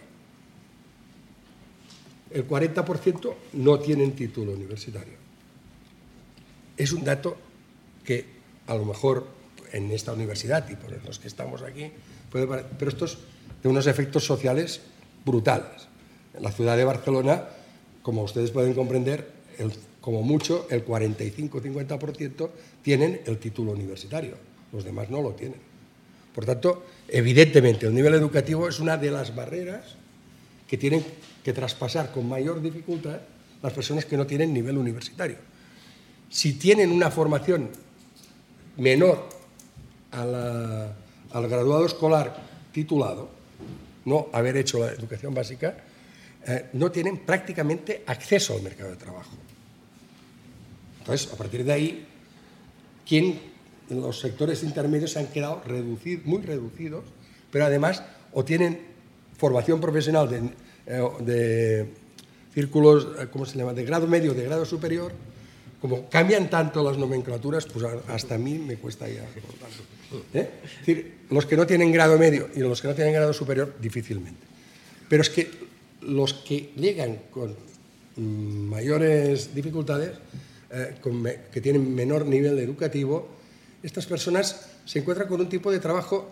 El cuarenta por ciento no tienen título universitario. Es un dato que a lo mejor en esta universidad y por los que estamos aquí, puede parecer, pero esto es de unos efectos sociales brutales. En la ciudad de Barcelona, como ustedes pueden comprender, el, como mucho el cuarenta y cinco a cincuenta por ciento tienen el título universitario, los demás no lo tienen. Por tanto, evidentemente, el nivel educativo es una de las barreras que tienen que traspasar con mayor dificultad las personas que no tienen nivel universitario. Si tienen una formación menor a la, al graduado escolar titulado, no haber hecho la educación básica, eh, no tienen prácticamente acceso al mercado de trabajo. Entonces, a partir de ahí, ¿quién, en los sectores intermedios se han quedado reducid, muy reducidos, pero además o tienen formación profesional de, eh, de círculos, ¿cómo se llama?, de grado medio, de grado superior. Como cambian tanto las nomenclaturas, pues hasta a mí me cuesta ya recordarlo. ¿Eh? Es decir, los que no tienen grado medio y los que no tienen grado superior, difícilmente. Pero es que los que llegan con mm, mayores dificultades, eh, con me, que tienen menor nivel educativo, estas personas se encuentran con un tipo de trabajo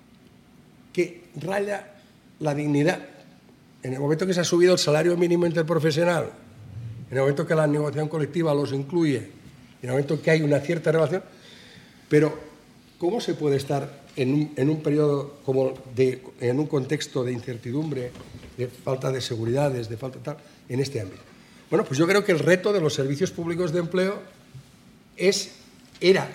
que raya la dignidad. En el momento que se ha subido el salario mínimo interprofesional, en el momento que la negociación colectiva los incluye, en el momento que hay una cierta relación, pero ¿cómo se puede estar en un, en un periodo como de, en un contexto de incertidumbre, de falta de seguridades, de falta tal, en este ámbito? Bueno, pues yo creo que el reto de los servicios públicos de empleo es, era,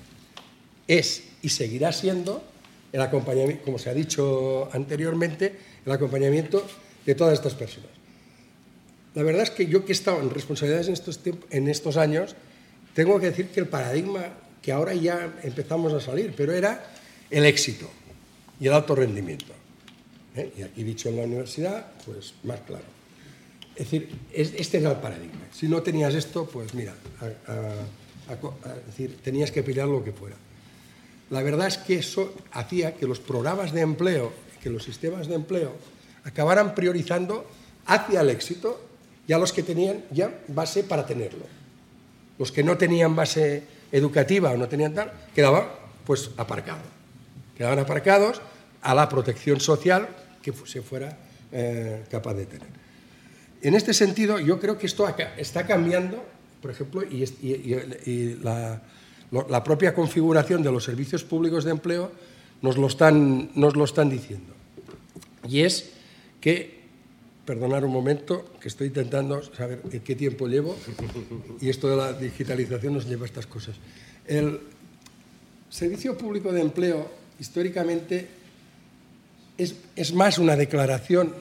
es y seguirá siendo el acompañamiento, como se ha dicho anteriormente, el acompañamiento de todas estas personas. La verdad es que yo que he estado en responsabilidades en estos, en estos años, tengo que decir que el paradigma que ahora ya empezamos a salir, pero era el éxito y el alto rendimiento. ¿Eh? Y aquí dicho en la universidad, pues más claro. Es decir, es, este era el paradigma. Si no tenías esto, pues mira, a, a, a, a, es decir, tenías que pillar lo que fuera. La verdad es que eso hacía que los programas de empleo, que los sistemas de empleo acabaran priorizando hacia el éxito y a los que tenían ya base para tenerlo. Los que no tenían base educativa o no tenían tal, quedaban pues aparcados. Quedaban aparcados a la protección social que se fuera eh, capaz de tener. En este sentido, yo creo que esto está cambiando, por ejemplo, y, y, y la, la propia configuración de los servicios públicos de empleo nos lo están, nos lo están diciendo. Y es que, perdonad un momento, que estoy intentando saber en qué tiempo llevo, y esto de la digitalización nos lleva a estas cosas. El servicio público de empleo, históricamente, es, es más una declaración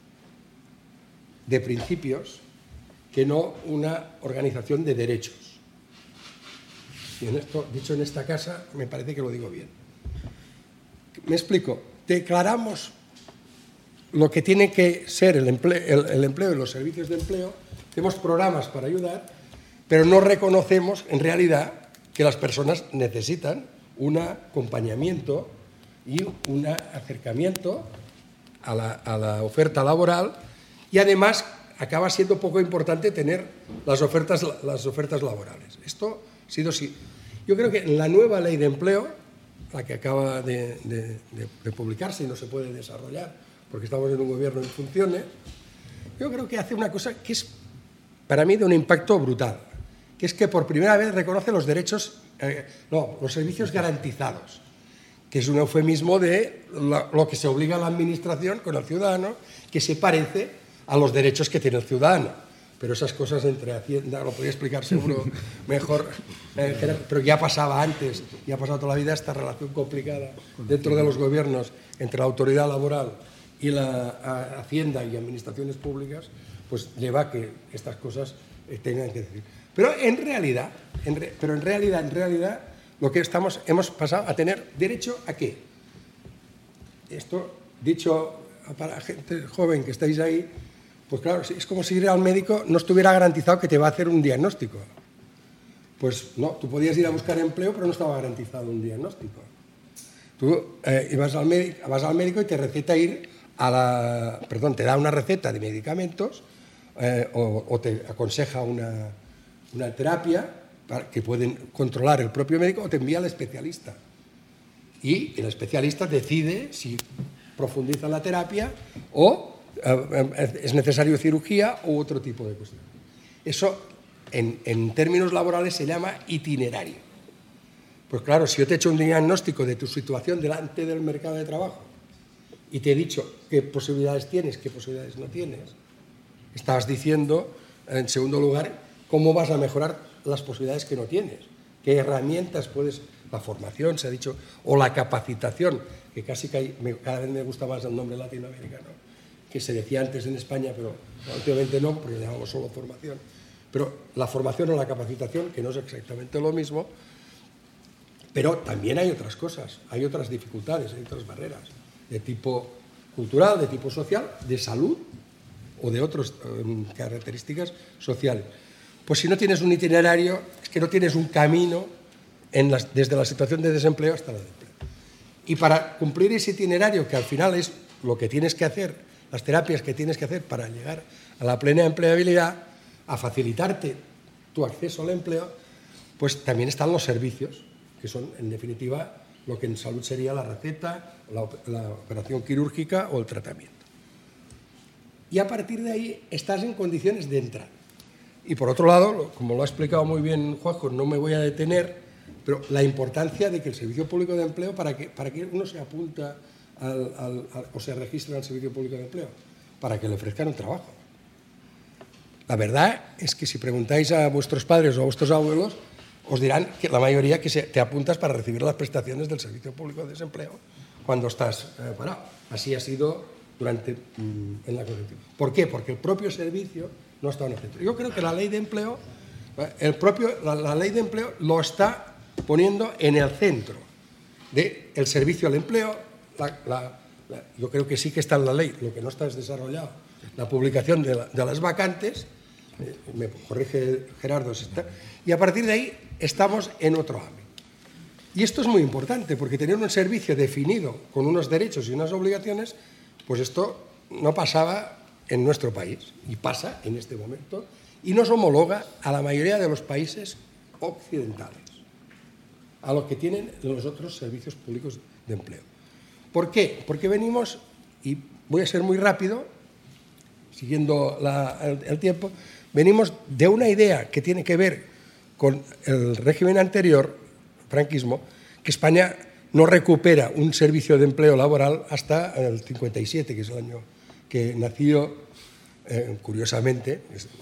de principios que no una organización de derechos. Y en esto, dicho en esta casa, me parece que lo digo bien. Me explico. Declaramos lo que tiene que ser el empleo, el, el empleo y los servicios de empleo, tenemos programas para ayudar, pero no reconocemos en realidad que las personas necesitan un acompañamiento y un acercamiento a la, a la oferta laboral, y además acaba siendo poco importante tener las ofertas, las ofertas laborales. Esto ha sido así. Yo creo que en la nueva ley de empleo, la que acaba de, de, de, de publicarse y no se puede desarrollar porque estamos en un gobierno en funciones, yo creo que hace una cosa que es para mí de un impacto brutal, que es que por primera vez reconoce los derechos, eh, no, los servicios garantizados, que es un eufemismo de lo, lo que se obliga a la administración con el ciudadano, que se parece a los derechos que tiene el ciudadano. Pero esas cosas entre Hacienda, lo podría explicar seguro mejor, eh, pero ya pasaba antes, ya ha pasado toda la vida esta relación complicada dentro de los gobiernos entre la autoridad laboral y la Hacienda y administraciones públicas, pues lleva a que estas cosas eh, tengan que decir. Pero en realidad, en re, pero en realidad, en realidad, lo que estamos, hemos pasado a tener derecho a qué. Esto, dicho para gente joven que estáis ahí, pues claro, es como si ir al médico no estuviera garantizado que te va a hacer un diagnóstico. Pues no, tú podías ir a buscar empleo, pero no estaba garantizado un diagnóstico. Tú eh, ibas al médico, vas al médico y te receta ir a la, perdón, te da una receta de medicamentos eh, o, o te aconseja una, una terapia que pueden controlar el propio médico, o te envía al especialista. Y el especialista decide si profundiza en la terapia o eh, es necesario cirugía u otro tipo de cuestión. Eso, en, en términos laborales, se llama itinerario. Pues claro, si yo te he hecho un diagnóstico de tu situación delante del mercado de trabajo y te he dicho qué posibilidades tienes, qué posibilidades no tienes, estabas diciendo, en segundo lugar, cómo vas a mejorar las posibilidades que no tienes, qué herramientas puedes, la formación, se ha dicho, o la capacitación, que casi que hay, me, cada vez me gusta más el nombre latinoamericano, que se decía antes en España, pero últimamente no, porque le llamamos solo formación. Pero la formación o la capacitación, que no es exactamente lo mismo, pero también hay otras cosas, hay otras dificultades, hay otras barreras, de tipo cultural, de tipo social, de salud o de otras eh, características sociales. Pues si no tienes un itinerario, es que no tienes un camino en las, desde la situación de desempleo hasta la de empleo. Y para cumplir ese itinerario, que al final es lo que tienes que hacer, las terapias que tienes que hacer para llegar a la plena empleabilidad, a facilitarte tu acceso al empleo, pues también están los servicios, que son, en definitiva, lo que en salud sería la receta, la, la operación quirúrgica o el tratamiento. Y a partir de ahí estás en condiciones de entrar. Y por otro lado, como lo ha explicado muy bien Juanjo, no me voy a detener, pero la importancia de que el Servicio Público de Empleo, para que, para que uno se apunta al, al, al, o se registre al Servicio Público de Empleo, para que le ofrezcan un trabajo. La verdad es que si preguntáis a vuestros padres o a vuestros abuelos, os dirán que la mayoría que se, te apuntas para recibir las prestaciones del Servicio Público de Desempleo cuando estás eh, parado. Así ha sido durante mm, en la colectiva. ¿Por qué? Porque el propio servicio no está en el centro. Yo creo que la ley de empleo, el propio, la, la ley de empleo lo está poniendo en el centro del servicio al empleo. La, la, la, yo creo que sí que está en la ley, lo que no está es desarrollado. La publicación de, la, de las vacantes, eh, me corrige Gerardo, está, y a partir de ahí estamos en otro ámbito. Y esto es muy importante, porque tener un servicio definido con unos derechos y unas obligaciones, pues esto no pasaba en nuestro país, y pasa en este momento, y nos homologa a la mayoría de los países occidentales, a los que tienen los otros servicios públicos de empleo. ¿Por qué? Porque venimos, y voy a ser muy rápido, siguiendo la, el, el tiempo, venimos de una idea que tiene que ver con el régimen anterior, franquismo, que España no recupera un servicio de empleo laboral hasta el cincuenta y siete, que es el año que nació, eh, curiosamente,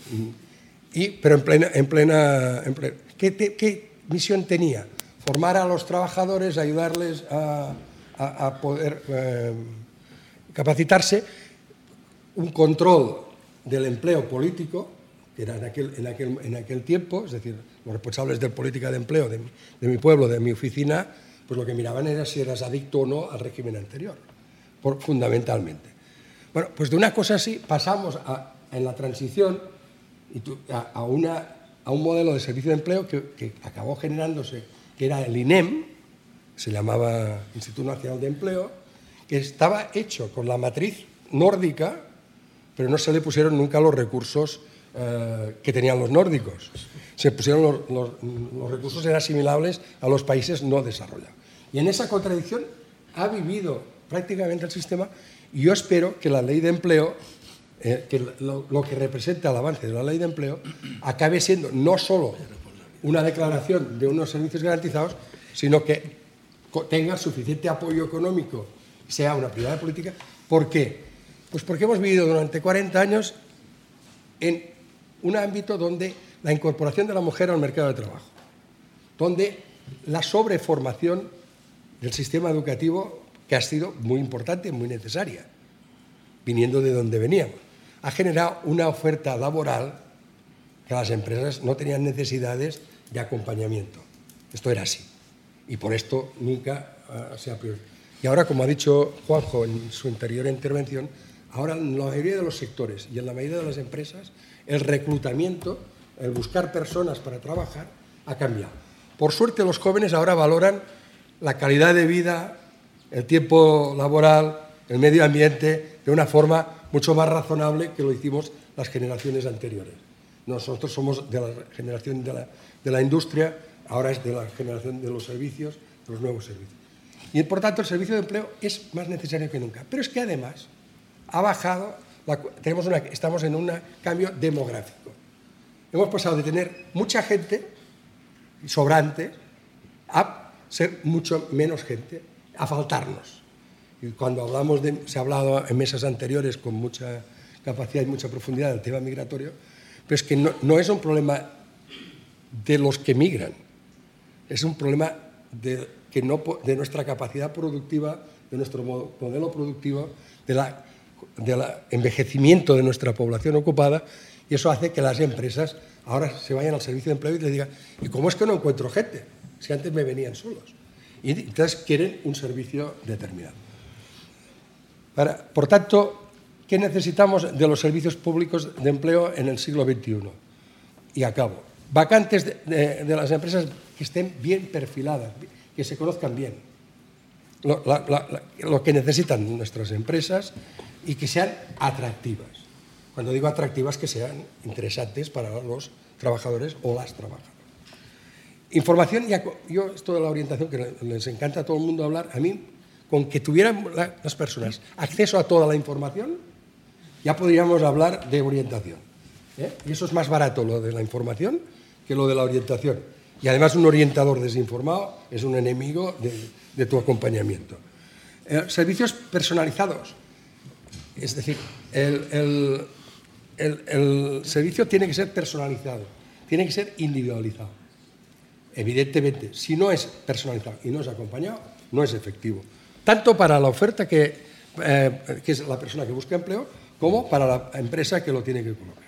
y, pero en plena... En plena, en plena ¿qué, te, ¿Qué misión tenía? Formar a los trabajadores, ayudarles a, a, a poder eh, capacitarse, un control del empleo político, que era en aquel, en, aquel, en aquel tiempo, es decir, los responsables de política de empleo de, de mi pueblo, de mi oficina, pues lo que miraban era si eras adicto o no al régimen anterior, por, fundamentalmente. Bueno, pues de una cosa así pasamos a, en la transición a, a, una, a un modelo de servicio de empleo que, que acabó generándose, que era el I N E M, se llamaba Instituto Nacional de Empleo, que estaba hecho con la matriz nórdica, pero no se le pusieron nunca los recursos eh, que tenían los nórdicos. Se pusieron los, los, los recursos eran asimilables a los países no desarrollados. Y en esa contradicción ha vivido prácticamente el sistema, y yo espero que la ley de empleo, eh, que lo, lo que representa el avance de la ley de empleo, acabe siendo no solo una declaración de unos servicios garantizados, sino que tenga suficiente apoyo económico, sea una prioridad política. ¿Por qué? Pues porque hemos vivido durante cuarenta años en un ámbito donde la incorporación de la mujer al mercado de trabajo, donde la sobreformación del sistema educativo, que ha sido muy importante, muy necesaria, viniendo de donde veníamos, ha generado una oferta laboral que las empresas no tenían necesidades de acompañamiento. Esto era así, y por esto nunca uh, se ha priorizado. Y ahora, como ha dicho Juanjo en su anterior intervención, ahora en la mayoría de los sectores y en la mayoría de las empresas, el reclutamiento, el buscar personas para trabajar, ha cambiado. Por suerte, los jóvenes ahora valoran la calidad de vida, el tiempo laboral, el medio ambiente, de una forma mucho más razonable que lo hicimos las generaciones anteriores. Nosotros somos de la generación de la, de la industria, ahora es de la generación de los servicios, de los nuevos servicios. Y por tanto el servicio de empleo es más necesario que nunca. Pero es que además ha bajado, la, tenemos una, estamos en un cambio demográfico. Hemos pasado de tener mucha gente, sobrante, a ser mucho menos gente, a faltarnos. Y cuando hablamos de, se ha hablado en mesas anteriores con mucha capacidad y mucha profundidad del tema migratorio, pero es que no, no es un problema de los que migran, es un problema de, que no, de nuestra capacidad productiva, de nuestro modelo productivo, del de la envejecimiento de nuestra población ocupada, y eso hace que las empresas ahora se vayan al servicio de empleo y les digan, ¿y cómo es que no encuentro gente? Si antes me venían solos. Y entonces quieren un servicio determinado. Para, por tanto, ¿qué necesitamos de los servicios públicos de empleo en el siglo veintiuno? Y acabo. Vacantes de, de, de las empresas que estén bien perfiladas, que se conozcan bien. Lo, la, la, lo que necesitan nuestras empresas y que sean atractivas. Cuando digo atractivas, que sean interesantes para los trabajadores o las trabajadoras. Información, ya, yo esto de la orientación, que les encanta a todo el mundo hablar, a mí, con que tuvieran la, las personas acceso a toda la información, ya podríamos hablar de orientación. ¿eh? Y eso es más barato, lo de la información, que lo de la orientación. Y además un orientador desinformado es un enemigo de, de tu acompañamiento. Eh, servicios personalizados. Es decir, el, el, el, el servicio tiene que ser personalizado, tiene que ser individualizado. Evidentemente, si no es personalizado y no es acompañado, no es efectivo. Tanto para la oferta que, eh, que es la persona que busca empleo, como para la empresa que lo tiene que colocar.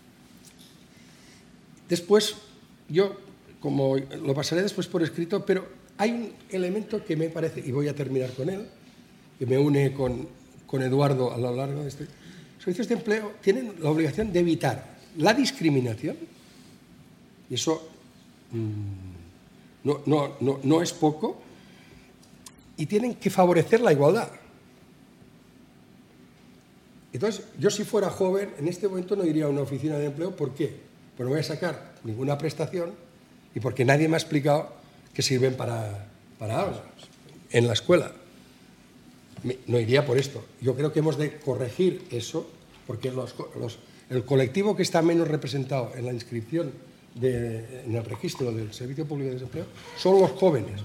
Después, yo, como lo pasaré después por escrito, pero hay un elemento que me parece, y voy a terminar con él, que me une con, con Eduardo a lo largo de este... Los servicios de empleo tienen la obligación de evitar la discriminación, y eso mmm, no, no, no, no es poco, y tienen que favorecer la igualdad. Entonces, yo si fuera joven, en este momento no iría a una oficina de empleo. ¿Por qué? Pues no voy a sacar ninguna prestación y porque nadie me ha explicado que sirven para, para algo en la escuela. No iría por esto. Yo creo que hemos de corregir eso, porque los, los, el colectivo que está menos representado en la inscripción, de, en el registro del Servicio Público de Desempleo, son los jóvenes.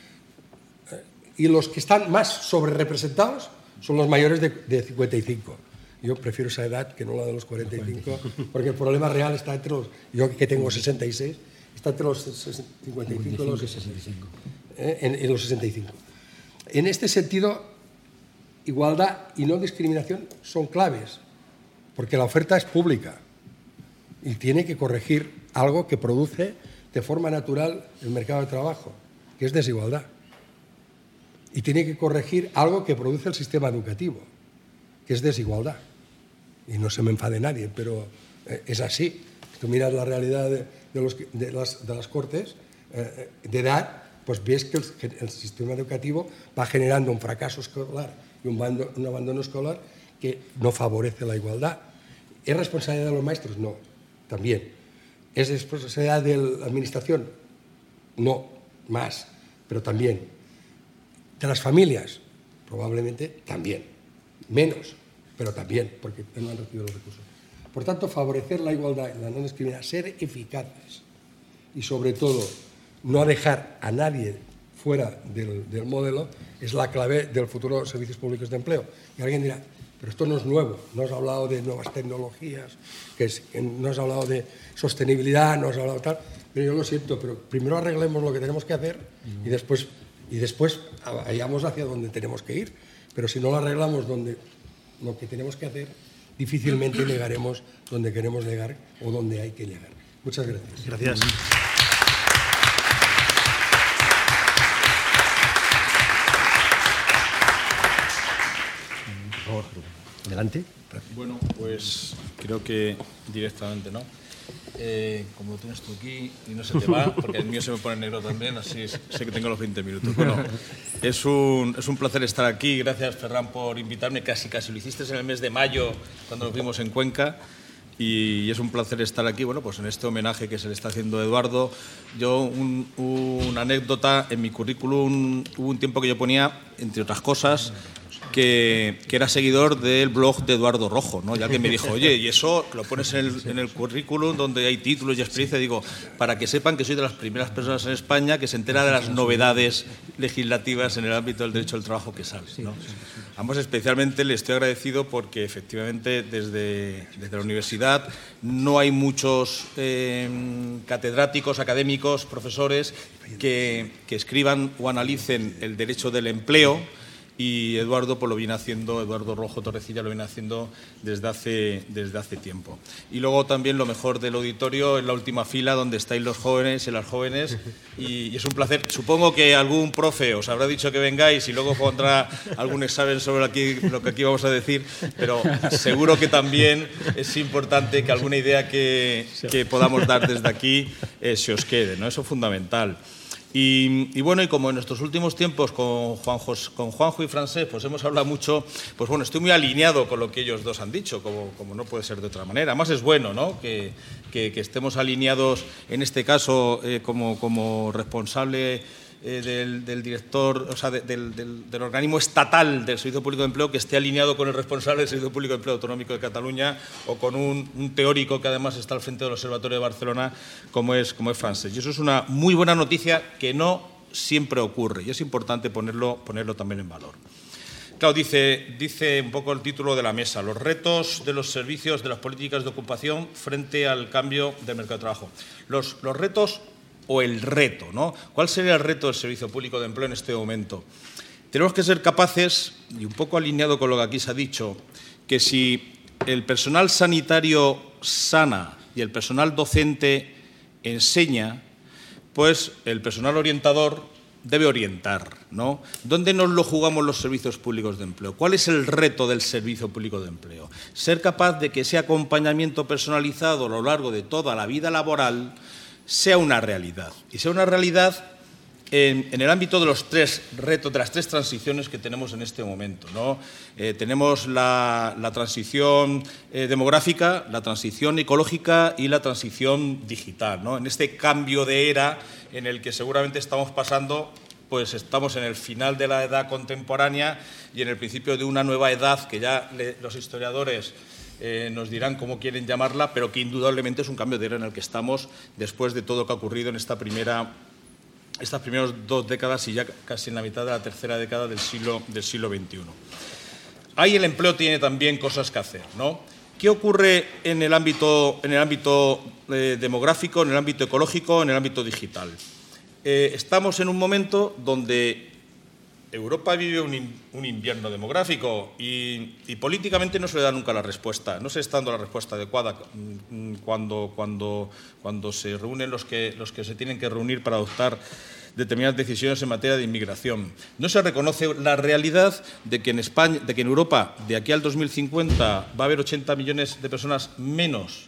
Y los que están más sobrerepresentados son los mayores de, de cincuenta y cinco. Yo prefiero esa edad que no la de los cuarenta y cinco, porque el problema real está entre los... Yo que tengo sesenta y seis, está entre los cincuenta y cinco y los sesenta y cinco. ¿eh? En, en los sesenta y cinco. En este sentido, igualdad y no discriminación son claves, porque la oferta es pública y tiene que corregir algo que produce de forma natural el mercado de trabajo, que es desigualdad. Y tiene que corregir algo que produce el sistema educativo, que es desigualdad. Y no se me enfade nadie, pero eh, es así. Si tú miras la realidad de, de, los, de, las, de las cortes eh, de edad, pues ves que el, el sistema educativo va generando un fracaso escolar y un, bando, un abandono escolar que no favorece la igualdad. ¿Es responsabilidad de los maestros? No, también. ¿Es responsabilidad de la administración? No, más, pero también. ¿De las familias? Probablemente también. Menos, pero también, porque no han recibido los recursos. Por tanto, favorecer la igualdad y la no discriminación, ser eficaces y, sobre todo, no dejar a nadie fuera del, del modelo, es la clave del futuro de los servicios públicos de empleo. Y alguien dirá, pero esto no es nuevo, no has hablado de nuevas tecnologías, que es, que no has hablado de sostenibilidad, no has hablado de tal, pero yo lo siento, pero primero arreglemos lo que tenemos que hacer y después, y después vayamos hacia donde tenemos que ir. Pero si no lo arreglamos donde, lo que tenemos que hacer, difícilmente llegaremos donde queremos llegar o donde hay que llegar. Muchas gracias. Gracias. Por favor, adelante. Bueno, pues creo que directamente, ¿no? Eh, como lo tienes tú aquí y no se te va, porque el mío se me pone negro también, así sé que tengo los veinte minutos. Bueno, es un, es un placer estar aquí. Gracias, Ferran, por invitarme. Casi, casi lo hiciste en el mes de mayo, cuando nos vimos en Cuenca. y es un placer estar aquí, bueno, pues en este homenaje que se le está haciendo a Eduardo. Yo, un, una anécdota, en mi currículum hubo un tiempo que yo ponía, entre otras cosas, que, que era seguidor del blog de Eduardo Rojo, ¿no? Y alguien me dijo, oye, y eso lo pones en el, en el currículum donde hay títulos y experiencia. Digo, para que sepan que soy de las primeras personas en España que se entera de las novedades legislativas en el ámbito del derecho al trabajo que sale, ¿no? Ambos especialmente le estoy agradecido porque efectivamente desde, desde la universidad no hay muchos eh, catedráticos, académicos, profesores que, que escriban o analicen el derecho del empleo. Y Eduardo pues lo viene haciendo, Eduardo Rojo Torrecilla lo viene haciendo desde hace, desde hace tiempo. Y luego también lo mejor del auditorio en la última fila donde estáis los jóvenes y las jóvenes, y, y es un placer. Supongo que algún profe os habrá dicho que vengáis y luego pondrá algún examen sobre aquí, lo que aquí vamos a decir, pero seguro que también es importante que alguna idea que, que podamos dar desde aquí eh, se os quede, ¿no? Eso es fundamental. Y, y bueno, y como en nuestros últimos tiempos con, Juanjo, con Juanjo y Francés pues hemos hablado mucho, pues bueno, estoy muy alineado con lo que ellos dos han dicho, como, como no puede ser de otra manera. Además es bueno, ¿no?, que, que, que estemos alineados, en este caso, eh, como, como responsable eh, del, del director, o sea, de, del, del, del organismo estatal del Servicio Público de Empleo, que esté alineado con el responsable del Servicio Público de Empleo Autonómico de Cataluña, o con un, un teórico que además está al frente del Observatorio de Barcelona, como es, como es Francés. Y eso es una muy buena noticia que no siempre ocurre, y es importante ponerlo, ponerlo también en valor. Claro, dice, dice un poco el título de la mesa, los retos de los servicios de las políticas de ocupación frente al cambio del mercado de trabajo. Los, los retos o el reto, ¿no? ¿Cuál sería el reto del Servicio Público de Empleo en este momento? Tenemos que ser capaces, y un poco alineado con lo que aquí se ha dicho, que si el personal sanitario sana y el personal docente enseña, pues el personal orientador debe orientar, ¿no? ¿Dónde nos lo jugamos los servicios públicos de empleo? ¿Cuál es el reto del Servicio Público de Empleo? Ser capaz de que ese acompañamiento personalizado a lo largo de toda la vida laboral sea una realidad, y sea una realidad en, en el ámbito de los tres retos, de las tres transiciones que tenemos en este momento, ¿no? Eh, tenemos la, la transición eh, demográfica, la transición ecológica y la transición digital, ¿no? En este cambio de era en el que seguramente estamos pasando, pues estamos en el final de la edad contemporánea y en el principio de una nueva edad que ya le, los historiadores Eh, nos dirán cómo quieren llamarla, pero que indudablemente es un cambio de era en el que estamos después de todo lo que ha ocurrido en esta primera, estas primeras dos décadas y ya casi en la mitad de la tercera década del siglo, del siglo veintiuno. Ahí el empleo tiene también cosas que hacer, ¿no? ¿Qué ocurre en el ámbito, en el ámbito eh, demográfico, en el ámbito ecológico, en el ámbito digital? Eh, estamos en un momento donde Europa vive un, in, un invierno demográfico y, y políticamente no se le da nunca la respuesta, no se está dando la respuesta adecuada cuando, cuando, cuando se reúnen los que, los que se tienen que reunir para adoptar determinadas decisiones en materia de inmigración. No se reconoce la realidad de que en España, de que en Europa, de aquí al dos mil cincuenta, va a haber ochenta millones de personas menos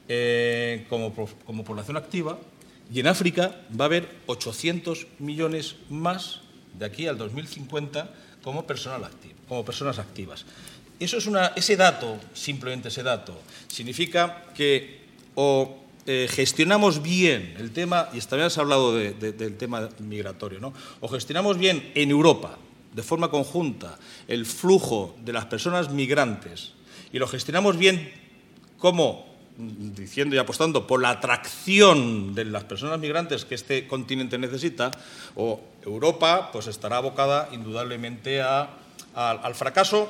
eh, como, como población activa, y en África va a haber ochocientos millones más de aquí al dos mil cincuenta como, personal activo, como personas activas. Eso es una, ese dato, simplemente ese dato, significa que o eh, gestionamos bien el tema, y también has hablado de, de, del tema migratorio, ¿no? O gestionamos bien en Europa, de forma conjunta, el flujo de las personas migrantes, y lo gestionamos bien como diciendo y apostando por la atracción de las personas migrantes que este continente necesita, o Europa pues estará abocada indudablemente a, a, al fracaso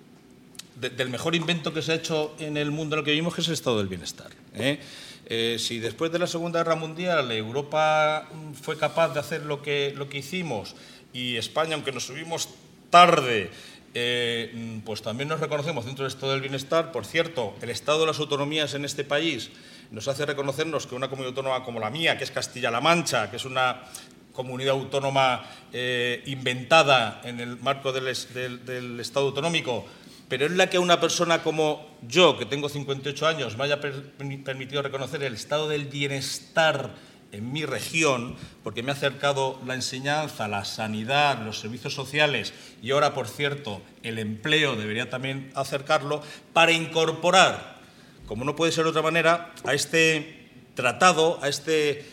de, del mejor invento que se ha hecho en el mundo en el que vivimos, que es el estado del bienestar, ¿eh? Eh, si después de la Segunda Guerra Mundial Europa fue capaz de hacer lo que, lo que hicimos, y España, aunque nos subimos tarde, Eh, pues también nos reconocemos dentro del estado del bienestar. Por cierto, el estado de las autonomías en este país nos hace reconocernos que una comunidad autónoma como la mía, que es Castilla-La Mancha, que es una comunidad autónoma eh, inventada en el marco del, del, del estado autonómico, pero es la que a una persona como yo, que tengo cincuenta y ocho años, me haya per permitido reconocer el estado del bienestar en mi región, porque me ha acercado la enseñanza, la sanidad, los servicios sociales, y ahora, por cierto, el empleo debería también acercarlo, para incorporar como no puede ser de otra manera, a este tratado, a este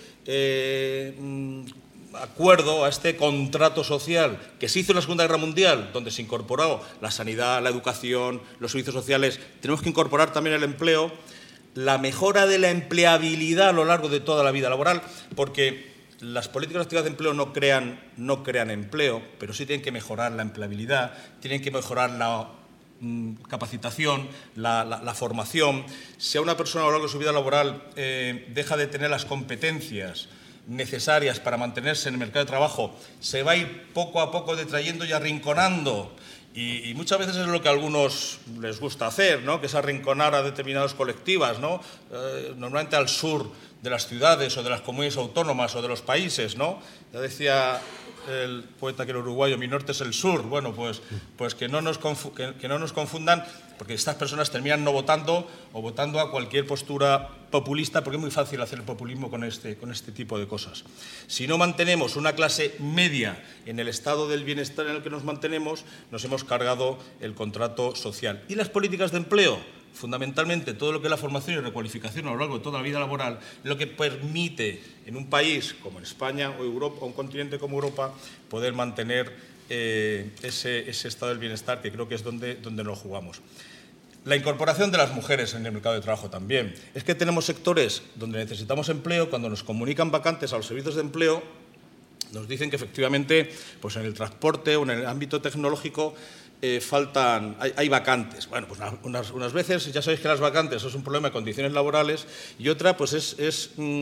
eh, acuerdo, a este contrato social que se hizo en la Segunda Guerra Mundial, donde se incorporó la sanidad, la educación, los servicios sociales. Tenemos que incorporar también el empleo, la mejora de la empleabilidad a lo largo de toda la vida laboral, porque las políticas de actividad de empleo no crean, no crean empleo, pero sí tienen que mejorar la empleabilidad, tienen que mejorar la mm, capacitación, la, la, la formación. Si a una persona a lo largo de su vida laboral eh, deja de tener las competencias necesarias para mantenerse en el mercado de trabajo, se va a ir poco a poco detrayendo y arrinconando. Y, y muchas veces es lo que a algunos les gusta hacer, ¿no? Que es arrinconar a determinadas colectivas, ¿no? Eh, normalmente al sur de las ciudades o de las comunidades autónomas o de los países, ¿no? Ya decía el poeta que era uruguayo, mi norte es el sur. Bueno, pues, pues que, no nos confu- que, que no nos confundan, porque estas personas terminan no votando o votando a cualquier postura populista, porque es muy fácil hacer el populismo con este, con este tipo de cosas. Si no mantenemos una clase media en el estado del bienestar en el que nos mantenemos, nos hemos cargado el contrato social. ¿Y las políticas de empleo? Fundamentalmente todo lo que es la formación y recualificación a lo largo de toda la vida laboral, lo que permite en un país como en España o Europa, o un continente como Europa, poder mantener eh, ese, ese estado del bienestar, que creo que es donde, donde nos jugamos. La incorporación de las mujeres en el mercado de trabajo también. Es que tenemos sectores donde necesitamos empleo, cuando nos comunican vacantes a los servicios de empleo, nos dicen que efectivamente pues en el transporte o en el ámbito tecnológico Eh, faltan, hay, hay vacantes. Bueno, pues unas, unas veces ya sabéis que las vacantes es un problema de condiciones laborales y otra pues es, es mm,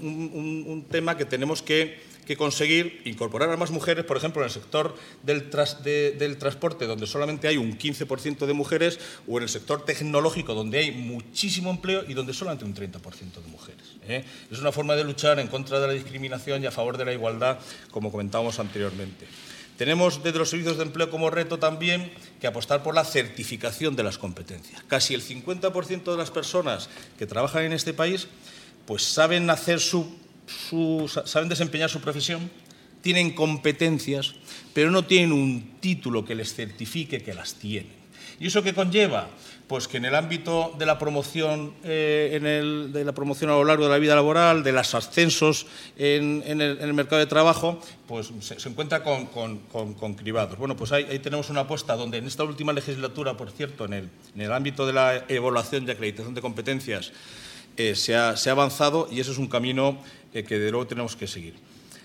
un, un tema que tenemos que, que conseguir incorporar a más mujeres, por ejemplo, en el sector del, tras, de, del transporte, donde solamente hay un quince por ciento de mujeres, o en el sector tecnológico, donde hay muchísimo empleo y donde solamente un treinta por ciento de mujeres. ¿eh? Es una forma de luchar en contra de la discriminación y a favor de la igualdad, como comentábamos anteriormente. Tenemos desde los servicios de empleo como reto también que apostar por la certificación de las competencias. Casi el cincuenta por ciento de las personas que trabajan en este país pues saben hacer su, su, saben desempeñar su profesión, tienen competencias, pero no tienen un título que les certifique que las tienen. ¿Y eso qué conlleva? Pues que en el ámbito de la promoción, eh, en el, de la promoción a lo largo de la vida laboral, de los ascensos en, en, el, en el mercado de trabajo, pues se, se encuentra con, con, con, con cribados. Bueno, pues ahí, ahí tenemos una apuesta donde en esta última legislatura, por cierto, en el, en el ámbito de la evaluación y acreditación de competencias, eh, se, ha, se ha avanzado y eso es un camino eh, que de luego tenemos que seguir.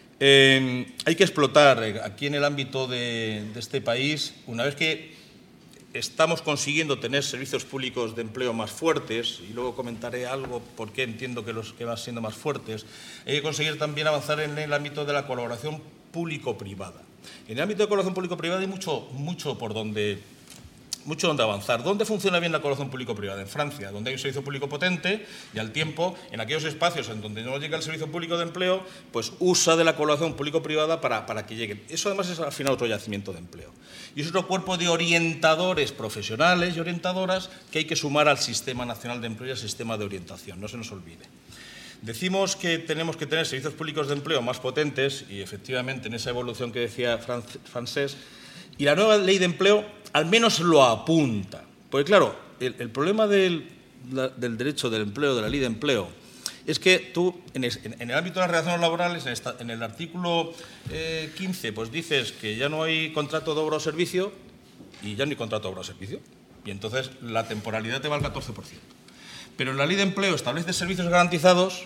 Eh, hay que explotar eh, aquí en el ámbito de, de este país, una vez que estamos consiguiendo tener servicios públicos de empleo más fuertes, y luego comentaré algo por qué entiendo que los que van siendo más fuertes, hay que conseguir también avanzar en el ámbito de la colaboración público-privada. En el ámbito de colaboración público-privada hay mucho, mucho por donde... mucho donde avanzar. ¿Dónde funciona bien la colaboración público-privada? En Francia, donde hay un servicio público potente y al tiempo, en aquellos espacios en donde no llega el servicio público de empleo, pues usa de la colaboración público-privada para, para que lleguen. Eso además es al final otro yacimiento de empleo. Y es otro cuerpo de orientadores profesionales y orientadoras que hay que sumar al Sistema Nacional de Empleo y al sistema de orientación, no se nos olvide. Decimos que tenemos que tener servicios públicos de empleo más potentes y efectivamente en esa evolución que decía Francés, y la nueva ley de empleo al menos lo apunta. Porque claro, el, el problema del, la, del derecho del empleo, de la ley de empleo, es que tú, en, es, en, en el ámbito de las relaciones laborales, en, esta, en el artículo eh, quince, pues dices que ya no hay contrato de obra o servicio y ya no hay contrato de obra o servicio. Y entonces la temporalidad te va al catorce por ciento. Pero en la ley de empleo establece servicios garantizados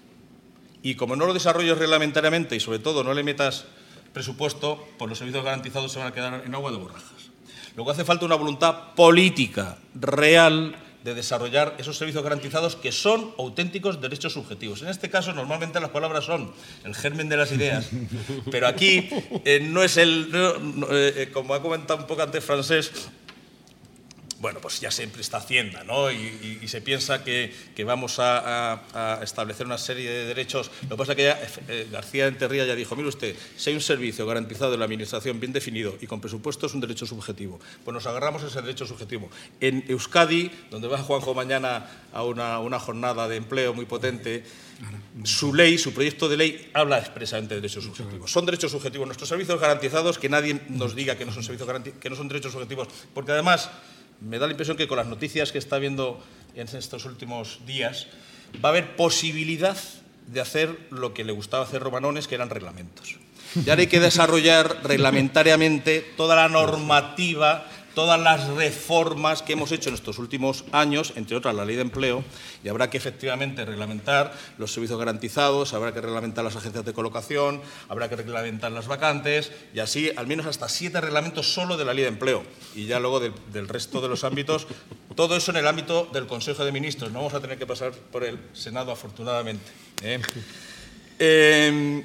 y como no lo desarrolles reglamentariamente y sobre todo no le metas presupuesto, pues los servicios garantizados se van a quedar en agua de borrajas. Luego hace falta una voluntad política real de desarrollar esos servicios garantizados que son auténticos derechos subjetivos. En este caso, normalmente las palabras son el germen de las ideas, pero aquí eh, no es el... No, eh, como ha comentado un poco antes Francés, bueno, pues ya siempre está Hacienda, ¿no? Y, y, y se piensa que, que vamos a, a, a establecer una serie de derechos. Lo que pasa es que ya, eh, García Enterría ya dijo, mire usted, si hay un servicio garantizado en la Administración bien definido y con presupuesto es un derecho subjetivo, pues nos agarramos a ese derecho subjetivo. En Euskadi, donde va Juanjo mañana a una, una jornada de empleo muy potente, su ley, su proyecto de ley, habla expresamente de derechos subjetivos. Son derechos subjetivos nuestros servicios garantizados, que nadie nos diga que no son servicios garantizados, que no son derechos subjetivos, porque además me da la impresión que con las noticias que está viendo en estos últimos días, va a haber posibilidad de hacer lo que le gustaba hacer Romanones, que eran reglamentos. Y ahora hay que desarrollar reglamentariamente toda la normativa, todas las reformas que hemos hecho en estos últimos años, entre otras la ley de empleo, y habrá que efectivamente reglamentar los servicios garantizados, habrá que reglamentar las agencias de colocación, habrá que reglamentar las vacantes, y así al menos hasta siete reglamentos solo de la ley de empleo, y ya luego del, del resto de los ámbitos, todo eso en el ámbito del Consejo de Ministros. No vamos a tener que pasar por el Senado, afortunadamente. ¿eh? Eh,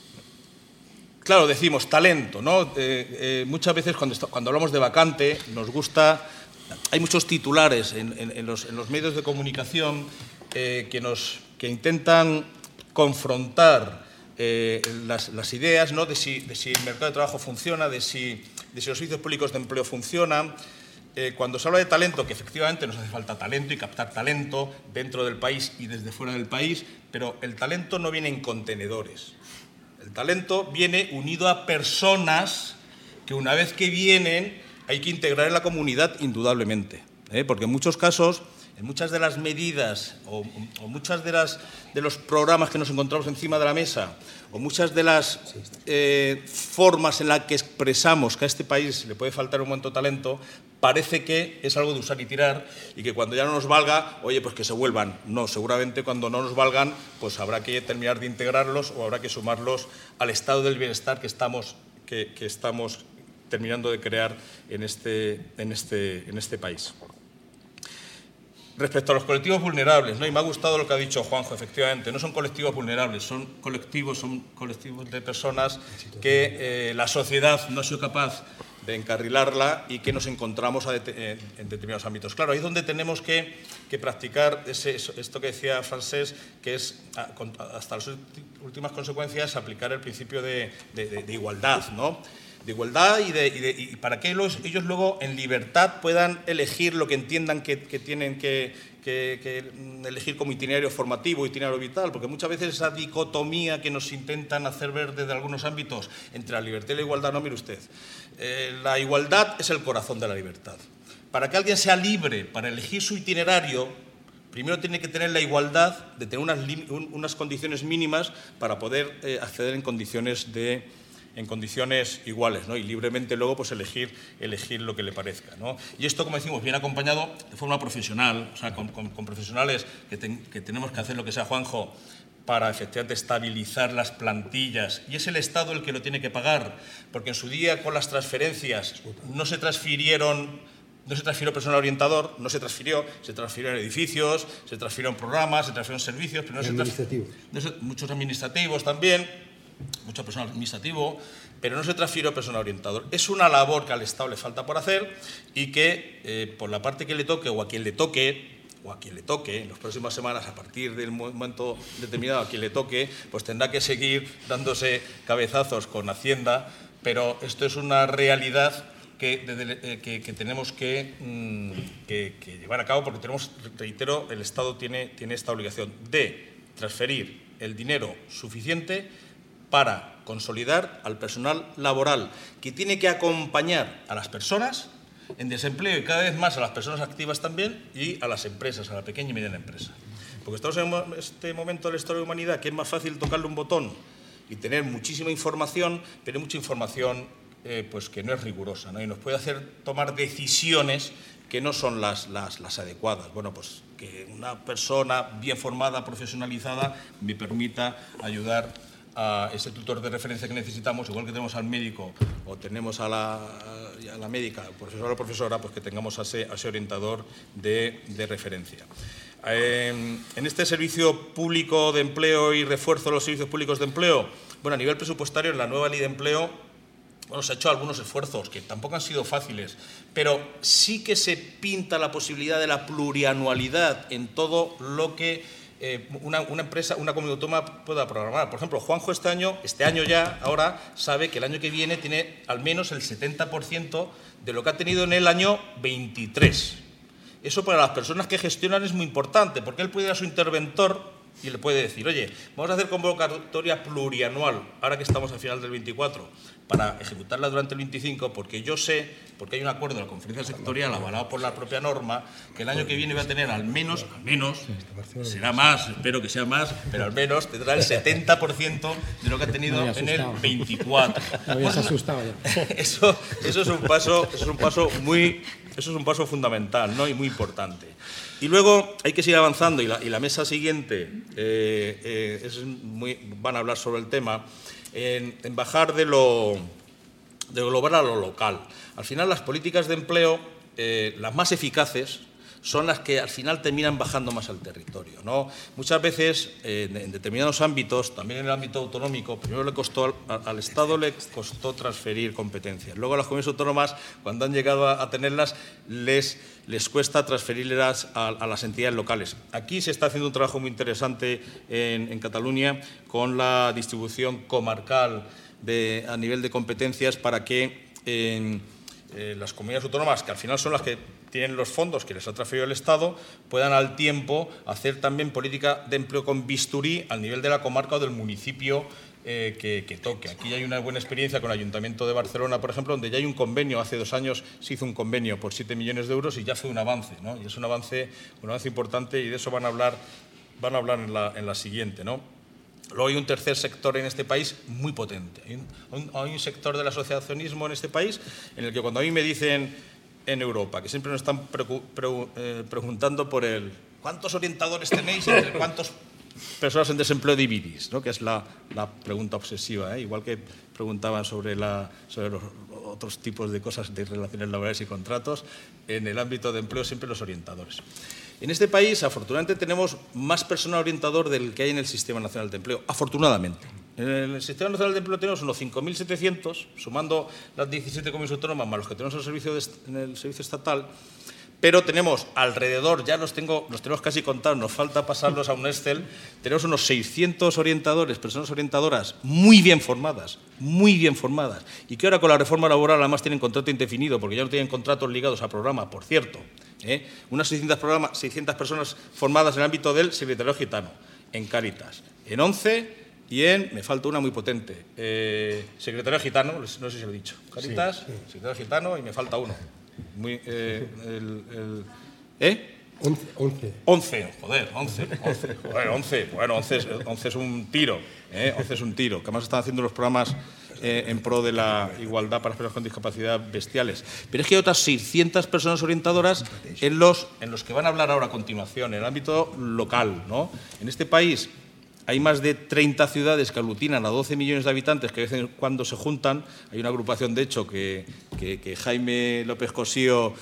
Claro, decimos talento, ¿no? Eh, eh, muchas veces cuando, cuando hablamos de vacante nos gusta, hay muchos titulares en, en, en, los, en los medios de comunicación eh, que, nos, que intentan confrontar eh, las, las ideas, ¿no? de, si, de si el mercado de trabajo funciona, de si, de si los servicios públicos de empleo funcionan. Eh, cuando se habla de talento, que efectivamente nos hace falta talento y captar talento dentro del país y desde fuera del país, pero el talento no viene en contenedores. El talento viene unido a personas que una vez que vienen hay que integrar en la comunidad indudablemente, ¿eh? Porque en muchos casos, en muchas de las medidas o, o muchas de, las, de los programas que nos encontramos encima de la mesa o muchas de las eh, formas en las que expresamos que a este país le puede faltar un momento talento, parece que es algo de usar y tirar y que cuando ya no nos valga, oye, pues que se vuelvan. No, seguramente cuando no nos valgan, pues habrá que terminar de integrarlos o habrá que sumarlos al estado del bienestar que estamos, que, que estamos terminando de crear en este, en este, en este país. Respecto a los colectivos vulnerables, ¿no? Y me ha gustado lo que ha dicho Juanjo, efectivamente, no son colectivos vulnerables, son colectivos, son colectivos de personas que eh, la sociedad no ha sido capaz de encarrilarla y que nos encontramos a de, en determinados ámbitos. Claro, ahí es donde tenemos que, que practicar ese, esto que decía Francés, que es hasta las últimas consecuencias aplicar el principio de, de, de, de igualdad, ¿no? De igualdad y, de, y, de, y para que los, ellos luego en libertad puedan elegir lo que entiendan que, que tienen que, que, que elegir como itinerario formativo, itinerario vital, porque muchas veces esa dicotomía que nos intentan hacer ver desde algunos ámbitos entre la libertad y la igualdad, no, mire usted, eh, la igualdad es el corazón de la libertad. Para que alguien sea libre para elegir su itinerario, primero tiene que tener la igualdad de tener unas, unas condiciones mínimas para poder eh, acceder en condiciones de... en condiciones iguales, ¿no? Y libremente luego pues elegir, elegir lo que le parezca, ¿no? Y esto, como decimos, viene acompañado de forma profesional, o sea, con, con, con profesionales que, ten, que tenemos que hacer lo que sea Juanjo para efectivamente estabilizar las plantillas. Y es el Estado el que lo tiene que pagar, porque en su día con las transferencias no se transfirieron... No se transfirió personal orientador, no se transfirió, se transfirieron edificios, se transfirieron programas, se transfirieron servicios, pero no se transfirieron no se, muchos administrativos también, mucho personal administrativo, pero no se transfirió personal orientador. Es una labor que al Estado le falta por hacer y que eh, por la parte que le toque o a quien le toque, o a quien le toque en las próximas semanas, a partir del momento determinado a quien le toque, pues tendrá que seguir dándose cabezazos con Hacienda, pero esto es una realidad que, de, que, que tenemos que, mmm, que, que llevar a cabo porque tenemos, reitero, el Estado tiene, tiene esta obligación de transferir el dinero suficiente para consolidar al personal laboral, que tiene que acompañar a las personas en desempleo y cada vez más a las personas activas también y a las empresas, a la pequeña y mediana empresa. Porque estamos en este momento de la historia de la humanidad que es más fácil tocarle un botón y tener muchísima información, pero mucha información eh, pues que no es rigurosa, ¿no? Y nos puede hacer tomar decisiones que no son las, las, las adecuadas. Bueno, pues que una persona bien formada, profesionalizada, me permita ayudar a ese tutor de referencia que necesitamos, igual que tenemos al médico o tenemos a la, a la médica, profesor o profesora, pues que tengamos a ese, a ese orientador de, de referencia. Eh, en este servicio público de empleo y refuerzo de los servicios públicos de empleo, bueno, a nivel presupuestario, en la nueva ley de empleo, bueno, se ha hecho algunos esfuerzos que tampoco han sido fáciles, pero sí que se pinta la posibilidad de la plurianualidad en todo lo que eh, una, una empresa, una comunidad autónoma pueda programar. Por ejemplo, Juanjo este año, este año ya, ahora, sabe que el año que viene tiene al menos el setenta por ciento de lo que ha tenido en el año veintitrés. Eso para las personas que gestionan es muy importante, porque él puede ir a su interventor y le puede decir, oye, vamos a hacer convocatoria plurianual, ahora que estamos al final del veinticuatro, para ejecutarla durante el veinticinco, porque yo sé, porque hay un acuerdo de la conferencia sectorial avalado por la propia norma, que el año que viene va a tener al menos, al menos, será más, espero que sea más, pero al menos tendrá el setenta por ciento de lo que ha tenido en el veinticuatro. Me habías asustado ya. Eso, eso es un paso, eso es un paso muy, eso es un paso fundamental, ¿no? Y muy importante. Y luego hay que seguir avanzando, y la, y la mesa siguiente eh, eh, es muy, van a hablar sobre el tema, en, en bajar de lo, de lo global a lo local. Al final, las políticas de empleo, eh, las más eficaces, son las que al final terminan bajando más al territorio, ¿no? Muchas veces, eh, en determinados ámbitos, también en el ámbito autonómico, primero le costó al, al Estado le costó transferir competencias. Luego a las comunidades autónomas, cuando han llegado a, a tenerlas, les, les cuesta transferirlas a, a las entidades locales. Aquí se está haciendo un trabajo muy interesante en, en Cataluña con la distribución comarcal de, a nivel de competencias para que eh, eh, las comunidades autónomas, que al final son las que tienen los fondos que les ha transferido el Estado, puedan al tiempo hacer también política de empleo con bisturí al nivel de la comarca o del municipio eh, que, que toque. Aquí hay una buena experiencia con el Ayuntamiento de Barcelona, por ejemplo, donde ya hay un convenio, hace dos años se hizo un convenio por siete millones de euros y ya fue un avance, ¿no? Y es un avance, un avance importante y de eso van a hablar, van a hablar en, la, en la siguiente, ¿no? Luego hay un tercer sector en este país muy potente. Hay un, hay un sector del asociacionismo en este país en el que cuando a mí me dicen en Europa, que siempre nos están pre, pre, eh, preguntando por el ¿cuántos orientadores tenéis? ¿Entre cuántas personas en desempleo dividís? ¿No? Que es la, la pregunta obsesiva, ¿eh? Igual que preguntaban sobre, la, sobre los otros tipos de cosas de relaciones laborales y contratos, en el ámbito de empleo siempre los orientadores. En este país, afortunadamente, tenemos más personal orientador del que hay en el Sistema Nacional de Empleo, afortunadamente. En el Sistema Nacional de Empleo tenemos unos cinco mil setecientos, sumando las diecisiete comunidades autónomas más los que tenemos en el servicio, de, en el servicio estatal, pero tenemos alrededor, ya los, tengo, los tenemos casi contados, nos falta pasarlos a un Excel, tenemos unos seiscientos orientadores, personas orientadoras muy bien formadas, muy bien formadas, y que ahora con la reforma laboral además tienen contrato indefinido, porque ya no tienen contratos ligados a programa, por cierto. ¿eh? Unas seiscientas, programas, seiscientas personas formadas en el ámbito del secretariado gitano, en Cáritas, en ONCE y en, me falta una muy potente, eh, secretariado gitano, no sé si lo he dicho, Cáritas, sí, sí. Secretariado gitano y me falta uno. Muy, eh, el, el, ¿eh? once, once. once, joder, once, once, joder, once, bueno, once es, once es un tiro, ¿eh? once es un tiro, que además están haciendo los programas eh, en pro de la igualdad para personas con discapacidad bestiales. Pero es que hay otras seiscientas personas orientadoras en los, en los que van a hablar ahora a continuación, en el ámbito local, ¿no? En este país hay más de treinta ciudades que aglutinan a doce millones de habitantes que de vez en cuando se juntan. Hay una agrupación, de hecho, que, que, que Jaime López Cosío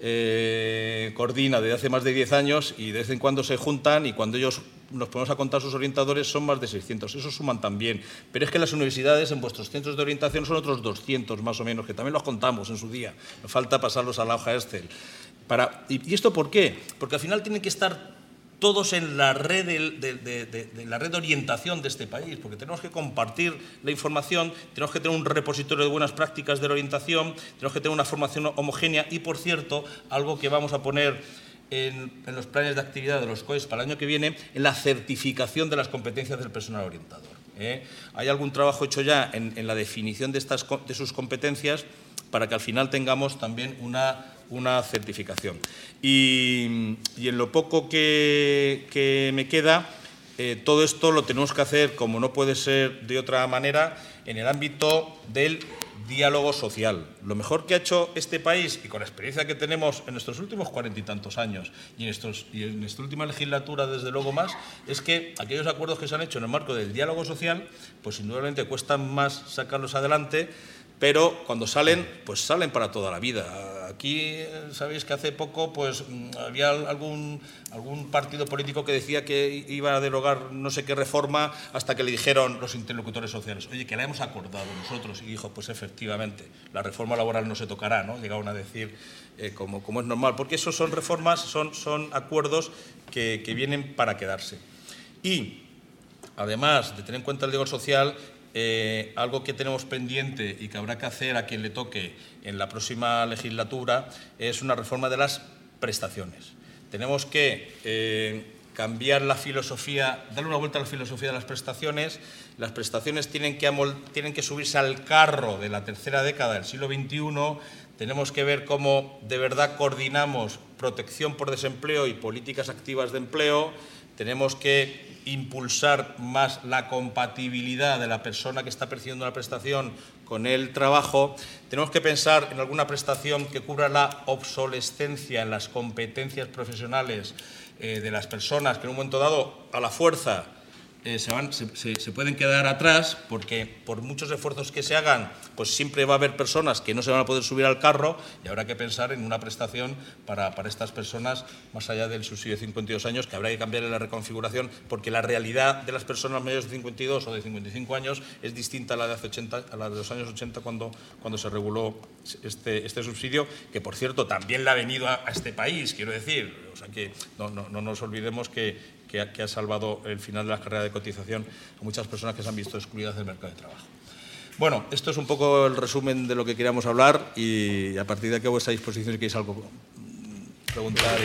eh, coordina desde hace más de diez años y de vez en cuando se juntan y cuando ellos nos ponemos a contar sus orientadores son más de seiscientos. Eso suman también. Pero es que las universidades en vuestros centros de orientación son otros doscientos más o menos, que también los contamos en su día. Nos falta pasarlos a la hoja Excel. Para, y, ¿Y esto por qué? Porque al final tienen que estar todos en la red de, de, de, de, de la red de orientación de este país, porque tenemos que compartir la información, tenemos que tener un repositorio de buenas prácticas de la orientación, tenemos que tener una formación homogénea y, por cierto, algo que vamos a poner en, en los planes de actividad de los C O E S para el año que viene, en la certificación de las competencias del personal orientador. ¿eh? Hay algún trabajo hecho ya en, en la definición de, estas, de sus competencias para que al final tengamos también una una certificación. Y, y en lo poco que, que me queda, eh, todo esto lo tenemos que hacer, como no puede ser de otra manera, en el ámbito del diálogo social. Lo mejor que ha hecho este país, y con la experiencia que tenemos en nuestros últimos cuarenta y tantos años, y en, estos, y en esta última legislatura, desde luego más, es que aquellos acuerdos que se han hecho en el marco del diálogo social, pues indudablemente cuestan más sacarlos adelante, pero cuando salen, pues salen para toda la vida. Aquí sabéis que hace poco pues había algún, algún partido político que decía que iba a derogar no sé qué reforma hasta que le dijeron los interlocutores sociales, oye, que la hemos acordado nosotros. Y dijo, pues efectivamente, la reforma laboral no se tocará, ¿no? Llegaron a decir, eh, como, como es normal, porque esos son reformas, son, son acuerdos que, que vienen para quedarse. Y, además de tener en cuenta el diálogo social, Eh, algo que tenemos pendiente y que habrá que hacer a quien le toque en la próxima legislatura es una reforma de las prestaciones. Tenemos que, eh, cambiar la filosofía, darle una vuelta a la filosofía de las prestaciones. Las prestaciones tienen que, amol, tienen que subirse al carro de la tercera década del siglo veintiuno. Tenemos que ver cómo de verdad coordinamos protección por desempleo y políticas activas de empleo. Tenemos que impulsar más la compatibilidad de la persona que está percibiendo una prestación con el trabajo. Tenemos que pensar en alguna prestación que cubra la obsolescencia en las competencias profesionales eh, de las personas que en un momento dado, a la fuerza, eh, se, van, se, se, se pueden quedar atrás, porque por muchos esfuerzos que se hagan, pues siempre va a haber personas que no se van a poder subir al carro, y habrá que pensar en una prestación para, para estas personas, más allá del subsidio de cincuenta y dos años, que habrá que cambiarle la reconfiguración, porque la realidad de las personas mayores de cincuenta y dos o de cincuenta y cinco años es distinta a la de, hace ochenta, a la de los años ochenta, cuando, cuando se reguló este, este subsidio, que por cierto también le ha venido a, a este país, quiero decir. O sea que no, no, no nos olvidemos que, que, ha, que ha salvado el final de la carrera de cotización a muchas personas que se han visto excluidas del mercado de trabajo. Bueno, esto es un poco el resumen de lo que queríamos hablar, y a partir de aquí a vuestra disposición si queréis algo preguntar.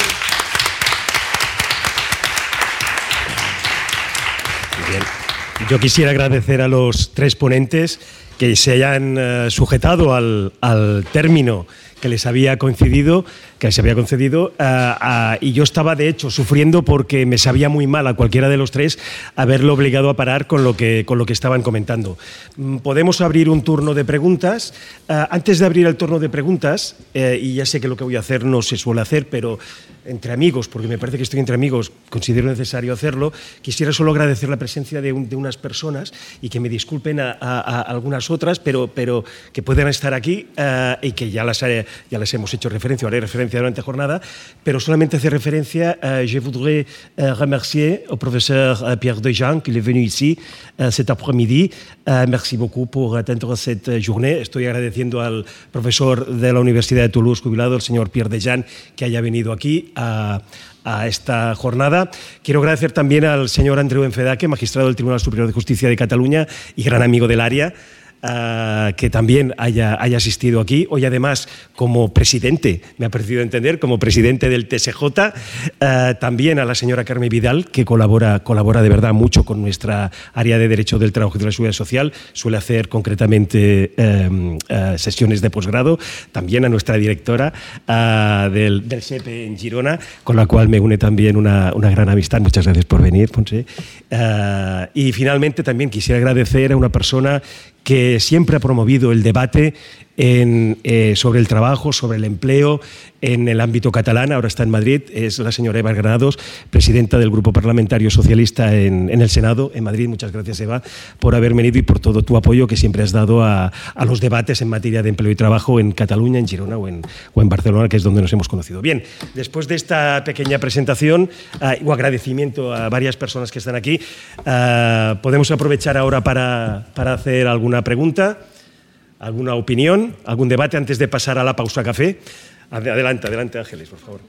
Y... Bien. Yo quisiera agradecer a los tres ponentes que se hayan uh, sujetado al, al término que les había concedido, que les había concedido uh, uh, y yo estaba de hecho sufriendo porque me sabía muy mal a cualquiera de los tres haberlo obligado a parar con lo que, con lo que estaban comentando. Mm, podemos abrir un turno de preguntas. Uh, antes de abrir el turno de preguntas, uh, y ya sé que lo que voy a hacer no se suele hacer, pero entre amigos, porque me parece que estoy entre amigos, considero necesario hacerlo, quisiera solo agradecer la presencia de, un, de unas personas y que me disculpen a, a, a algunas otras, pero, pero que puedan estar aquí uh, y que ya las, uh, ya les hemos hecho referencia, haré referencia durante la jornada, pero solamente hacer referencia, uh, je voudrais uh, remercier au professeur uh, Pierre Desjans, qui est venu ici uh, cet après-midi. Uh, merci beaucoup pour atteindre cette journée. Estoy agradeciendo al profesor de la Universidad de Toulouse, jubilado, el señor Pierre Desjans, que haya venido aquí A, a esta jornada. Quiero agradecer también al señor Andreu Enfedaque, magistrado del Tribunal Superior de Justicia de Cataluña y gran amigo del área, Uh, que también haya, haya asistido aquí. Hoy además como presidente, me ha parecido entender, como presidente del T S J, uh, también a la señora Carmen Vidal, que colabora, colabora de verdad mucho con nuestra área de Derecho del Trabajo y de la Seguridad Social, suele hacer concretamente um, uh, sesiones de posgrado, también a nuestra directora uh, del, del S E P E en Girona, con la cual me une también una, una gran amistad. Muchas gracias por venir, Ponce. Uh, y finalmente también quisiera agradecer a una persona que siempre ha promovido el debate en, eh, sobre el trabajo, sobre el empleo en el ámbito catalán, ahora está en Madrid, es la señora Eva Granados, presidenta del Grupo Parlamentario Socialista en, en el Senado, en Madrid. Muchas gracias, Eva, por haber venido y por todo tu apoyo que siempre has dado a, a los debates en materia de empleo y trabajo en Cataluña, en Girona o en, o en Barcelona, que es donde nos hemos conocido. Bien, después de esta pequeña presentación uh, o agradecimiento a varias personas que están aquí, uh, podemos aprovechar ahora para, para hacer alguna pregunta, alguna opinión, algún debate antes de pasar a la pausa café. Adelante, adelante, Ángeles, por favor.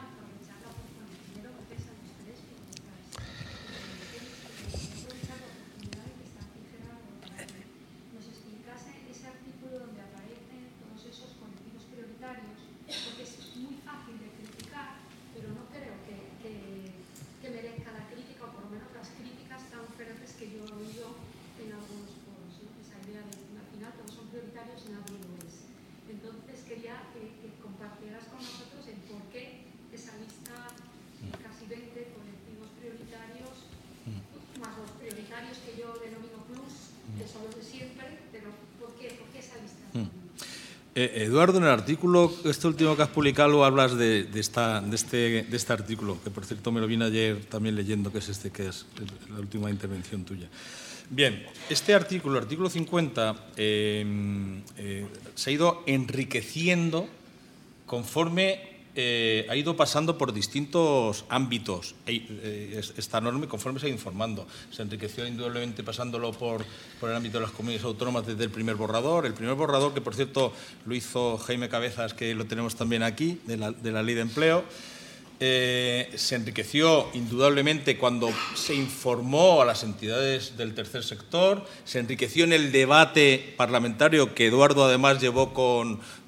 Eh, Eduardo, en el artículo, este último que has publicado, hablas de, de, esta, de, este, de este artículo, que por cierto me lo vine ayer también leyendo, que es este, que es la última intervención tuya. Bien, este artículo, el artículo cincuenta, eh, eh, se ha ido enriqueciendo conforme eh, ha ido pasando por distintos ámbitos eh, esta norma, conforme se ha ido informando. Se enriqueció indudablemente pasándolo por, por el ámbito de las comunidades autónomas desde el primer borrador. El primer borrador, que por cierto lo hizo Jaime Cabezas, que lo tenemos también aquí, de la, de la Ley de Empleo. Eh, se enriqueció indudablemente cuando se informó a las entidades del tercer sector, se enriqueció en el debate parlamentario que Eduardo además llevó con,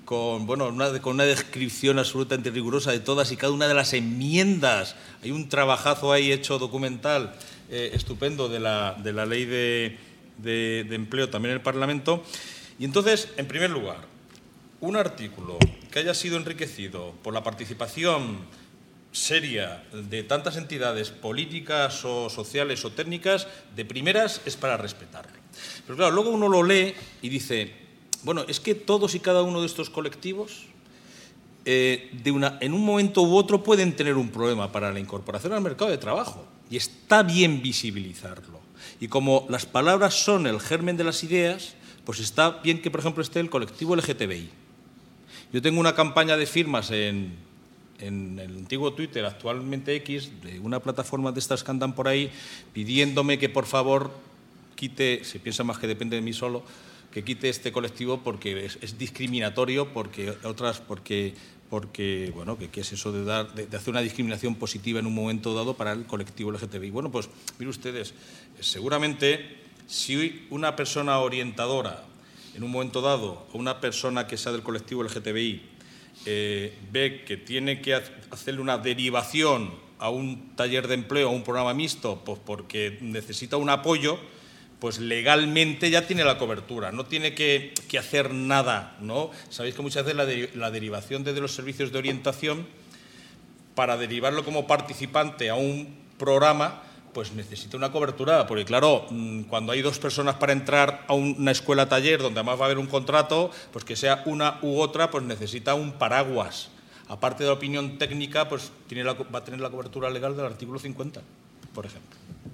con, bueno, una, con una descripción absolutamente rigurosa de todas y cada una de las enmiendas. Hay un trabajazo ahí hecho documental eh, estupendo de la, de la ley de, de, de empleo también en el Parlamento. Y entonces, en primer lugar, un artículo que haya sido enriquecido por la participación seria de tantas entidades políticas o sociales o técnicas, de primeras es para respetarlo. Pero claro, luego uno lo lee y dice, bueno, es que todos y cada uno de estos colectivos eh, de una, en un momento u otro pueden tener un problema para la incorporación al mercado de trabajo y está bien visibilizarlo. Y como las palabras son el germen de las ideas, pues está bien que, por ejemplo, esté el colectivo L G T B I. Yo tengo una campaña de firmas en, en el antiguo Twitter, actualmente X, de una plataforma de estas que andan por ahí, pidiéndome que por favor quite, se piensa más que depende de mí solo, que quite este colectivo porque es, es discriminatorio, porque otras, porque, porque bueno, que, que es eso de, dar, de, de hacer una discriminación positiva en un momento dado para el colectivo L G T B I. Bueno, pues miren ustedes, seguramente si una persona orientadora en un momento dado, o una persona que sea del colectivo L G T B I, eh, ve que tiene que hacerle una derivación a un taller de empleo, a un programa mixto, pues porque necesita un apoyo, pues legalmente ya tiene la cobertura, no tiene que, que hacer nada, ¿no? Sabéis que muchas veces la, de, la derivación desde los servicios de orientación, para derivarlo como participante a un programa, pues necesita una cobertura, porque claro, cuando hay dos personas para entrar a una escuela-taller, donde además va a haber un contrato, pues que sea una u otra, pues necesita un paraguas. Aparte de la opinión técnica, pues tiene la, va a tener la cobertura legal del artículo cincuenta, por ejemplo.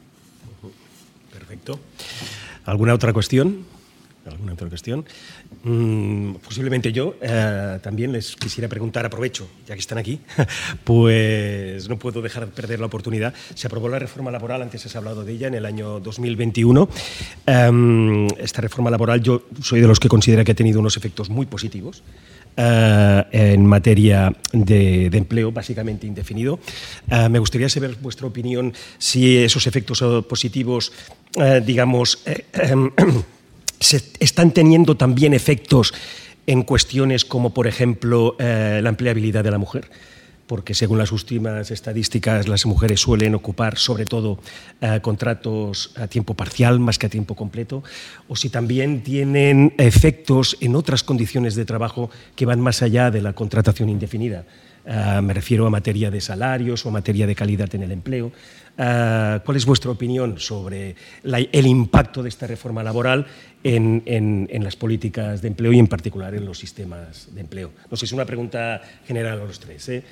Perfecto. ¿Alguna otra cuestión? ¿Alguna otra cuestión? Mm, posiblemente yo eh, también les quisiera preguntar, aprovecho, ya que están aquí, pues no puedo dejar de perder la oportunidad. Se aprobó la reforma laboral, antes has hablado de ella, en el año dos mil veintiuno. Um, esta reforma laboral yo soy de los que considera que ha tenido unos efectos muy positivos uh, en materia de, de empleo, básicamente indefinido. Uh, me gustaría saber vuestra opinión si esos efectos positivos, uh, digamos, eh, eh, se están teniendo también efectos en cuestiones como, por ejemplo, eh, la empleabilidad de la mujer, porque según las últimas estadísticas las mujeres suelen ocupar sobre todo eh, contratos a tiempo parcial más que a tiempo completo, o si también tienen efectos en otras condiciones de trabajo que van más allá de la contratación indefinida. Uh, me refiero a materia de salarios o a materia de calidad en el empleo. Uh, ¿Cuál es vuestra opinión sobre la, el impacto de esta reforma laboral en, en, en las políticas de empleo y en particular en los sistemas de empleo? No sé, es una pregunta general a los tres, ¿eh?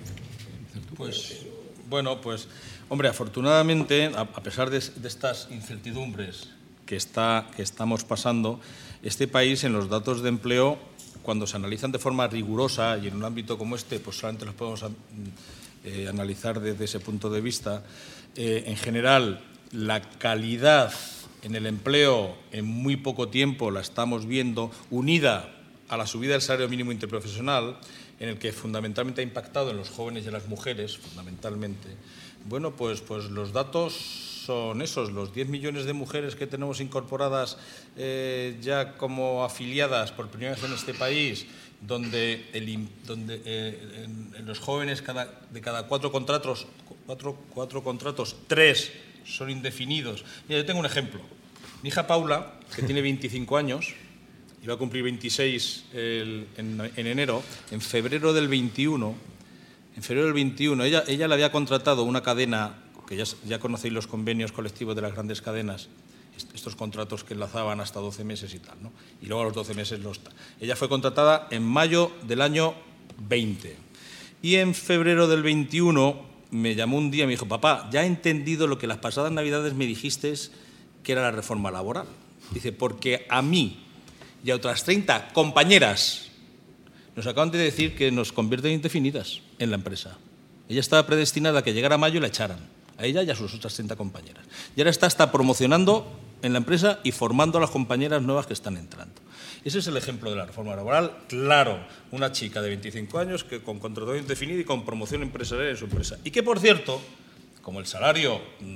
Pues, bueno, pues, hombre, afortunadamente, a, a pesar de, de estas incertidumbres que, está, que estamos pasando, este país en los datos de empleo, cuando se analizan de forma rigurosa y en un ámbito como este, pues solamente los podemos eh, analizar desde ese punto de vista, eh, en general, la calidad en el empleo en muy poco tiempo la estamos viendo unida a la subida del salario mínimo interprofesional, en el que fundamentalmente ha impactado en los jóvenes y en las mujeres, fundamentalmente. Bueno, pues, pues los datos son esos, los diez millones de mujeres que tenemos incorporadas eh, ya como afiliadas por primera vez en este país, donde, el, donde eh, en, en los jóvenes cada, de cada cuatro contratos, cuatro, cuatro contratos, tres son indefinidos. Mira, yo tengo un ejemplo. Mi hija Paula, que tiene veinticinco años, y va a cumplir veintiséis el, en, en enero, en febrero del veintiuno, en febrero del veintiuno, ella, ella le había contratado una cadena, que ya, ya conocéis los convenios colectivos de las grandes cadenas, estos contratos que enlazaban hasta doce meses y tal, ¿no? Y luego a los doce meses los... Ella fue contratada en mayo del año veinte. Y en febrero del veintiuno me llamó un día y me dijo, papá, ya he entendido lo que las pasadas navidades me dijiste que era la reforma laboral. Dice, porque a mí y a otras treinta compañeras nos acaban de decir que nos convierten indefinidas en la empresa. Ella estaba predestinada a que llegara mayo y la echaran, a ella y a sus otras treinta compañeras. Y ahora está, está promocionando en la empresa y formando a las compañeras nuevas que están entrando. Ese es el ejemplo de la reforma laboral. Claro, una chica de veinticinco años que con contrato indefinido y con promoción empresarial en su empresa. Y que, por cierto, como el salario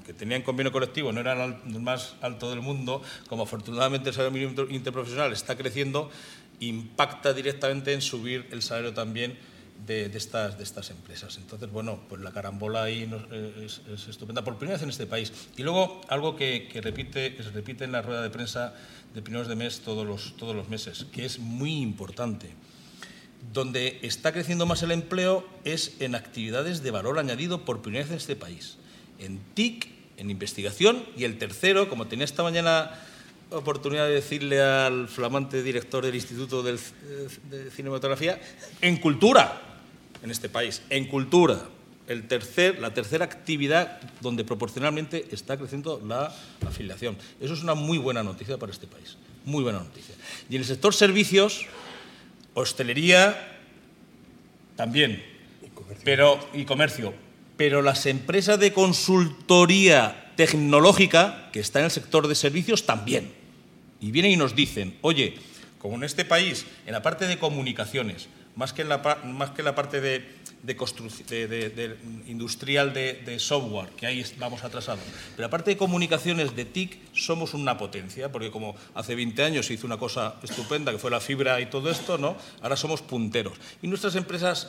aunque tenían convenio colectivo, no era el más alto del mundo, como afortunadamente el salario mínimo interprofesional está creciendo, impacta directamente en subir el salario también de, de, estas, de estas empresas. Entonces, bueno, pues la carambola ahí nos, es, es estupenda, por primera vez en este país. Y luego, algo que, que, repite, que se repite en la rueda de prensa de primeros de mes todos los, todos los meses, que es muy importante. Donde está creciendo más el empleo es en actividades de valor añadido por primera vez en este país. En T I C, en investigación, y el tercero, como tenía esta mañana oportunidad de decirle al flamante director del Instituto de Cinematografía, en cultura, en este país, en cultura. El tercer, la tercera actividad donde proporcionalmente está creciendo la afiliación. Eso es una muy buena noticia para este país, muy buena noticia. Y en el sector servicios, hostelería también, y comercio. Pero, y comercio, pero las empresas de consultoría tecnológica que está en el sector de servicios también. Y vienen y nos dicen, oye, como en este país, en la parte de comunicaciones, más que en la, más que en la parte de, de, de, de, de industrial de, de software, que ahí vamos atrasados, pero la parte de comunicaciones de T I C somos una potencia, porque como hace veinte años se hizo una cosa estupenda, que fue la fibra y todo esto, ¿no? Ahora somos punteros. Y nuestras empresas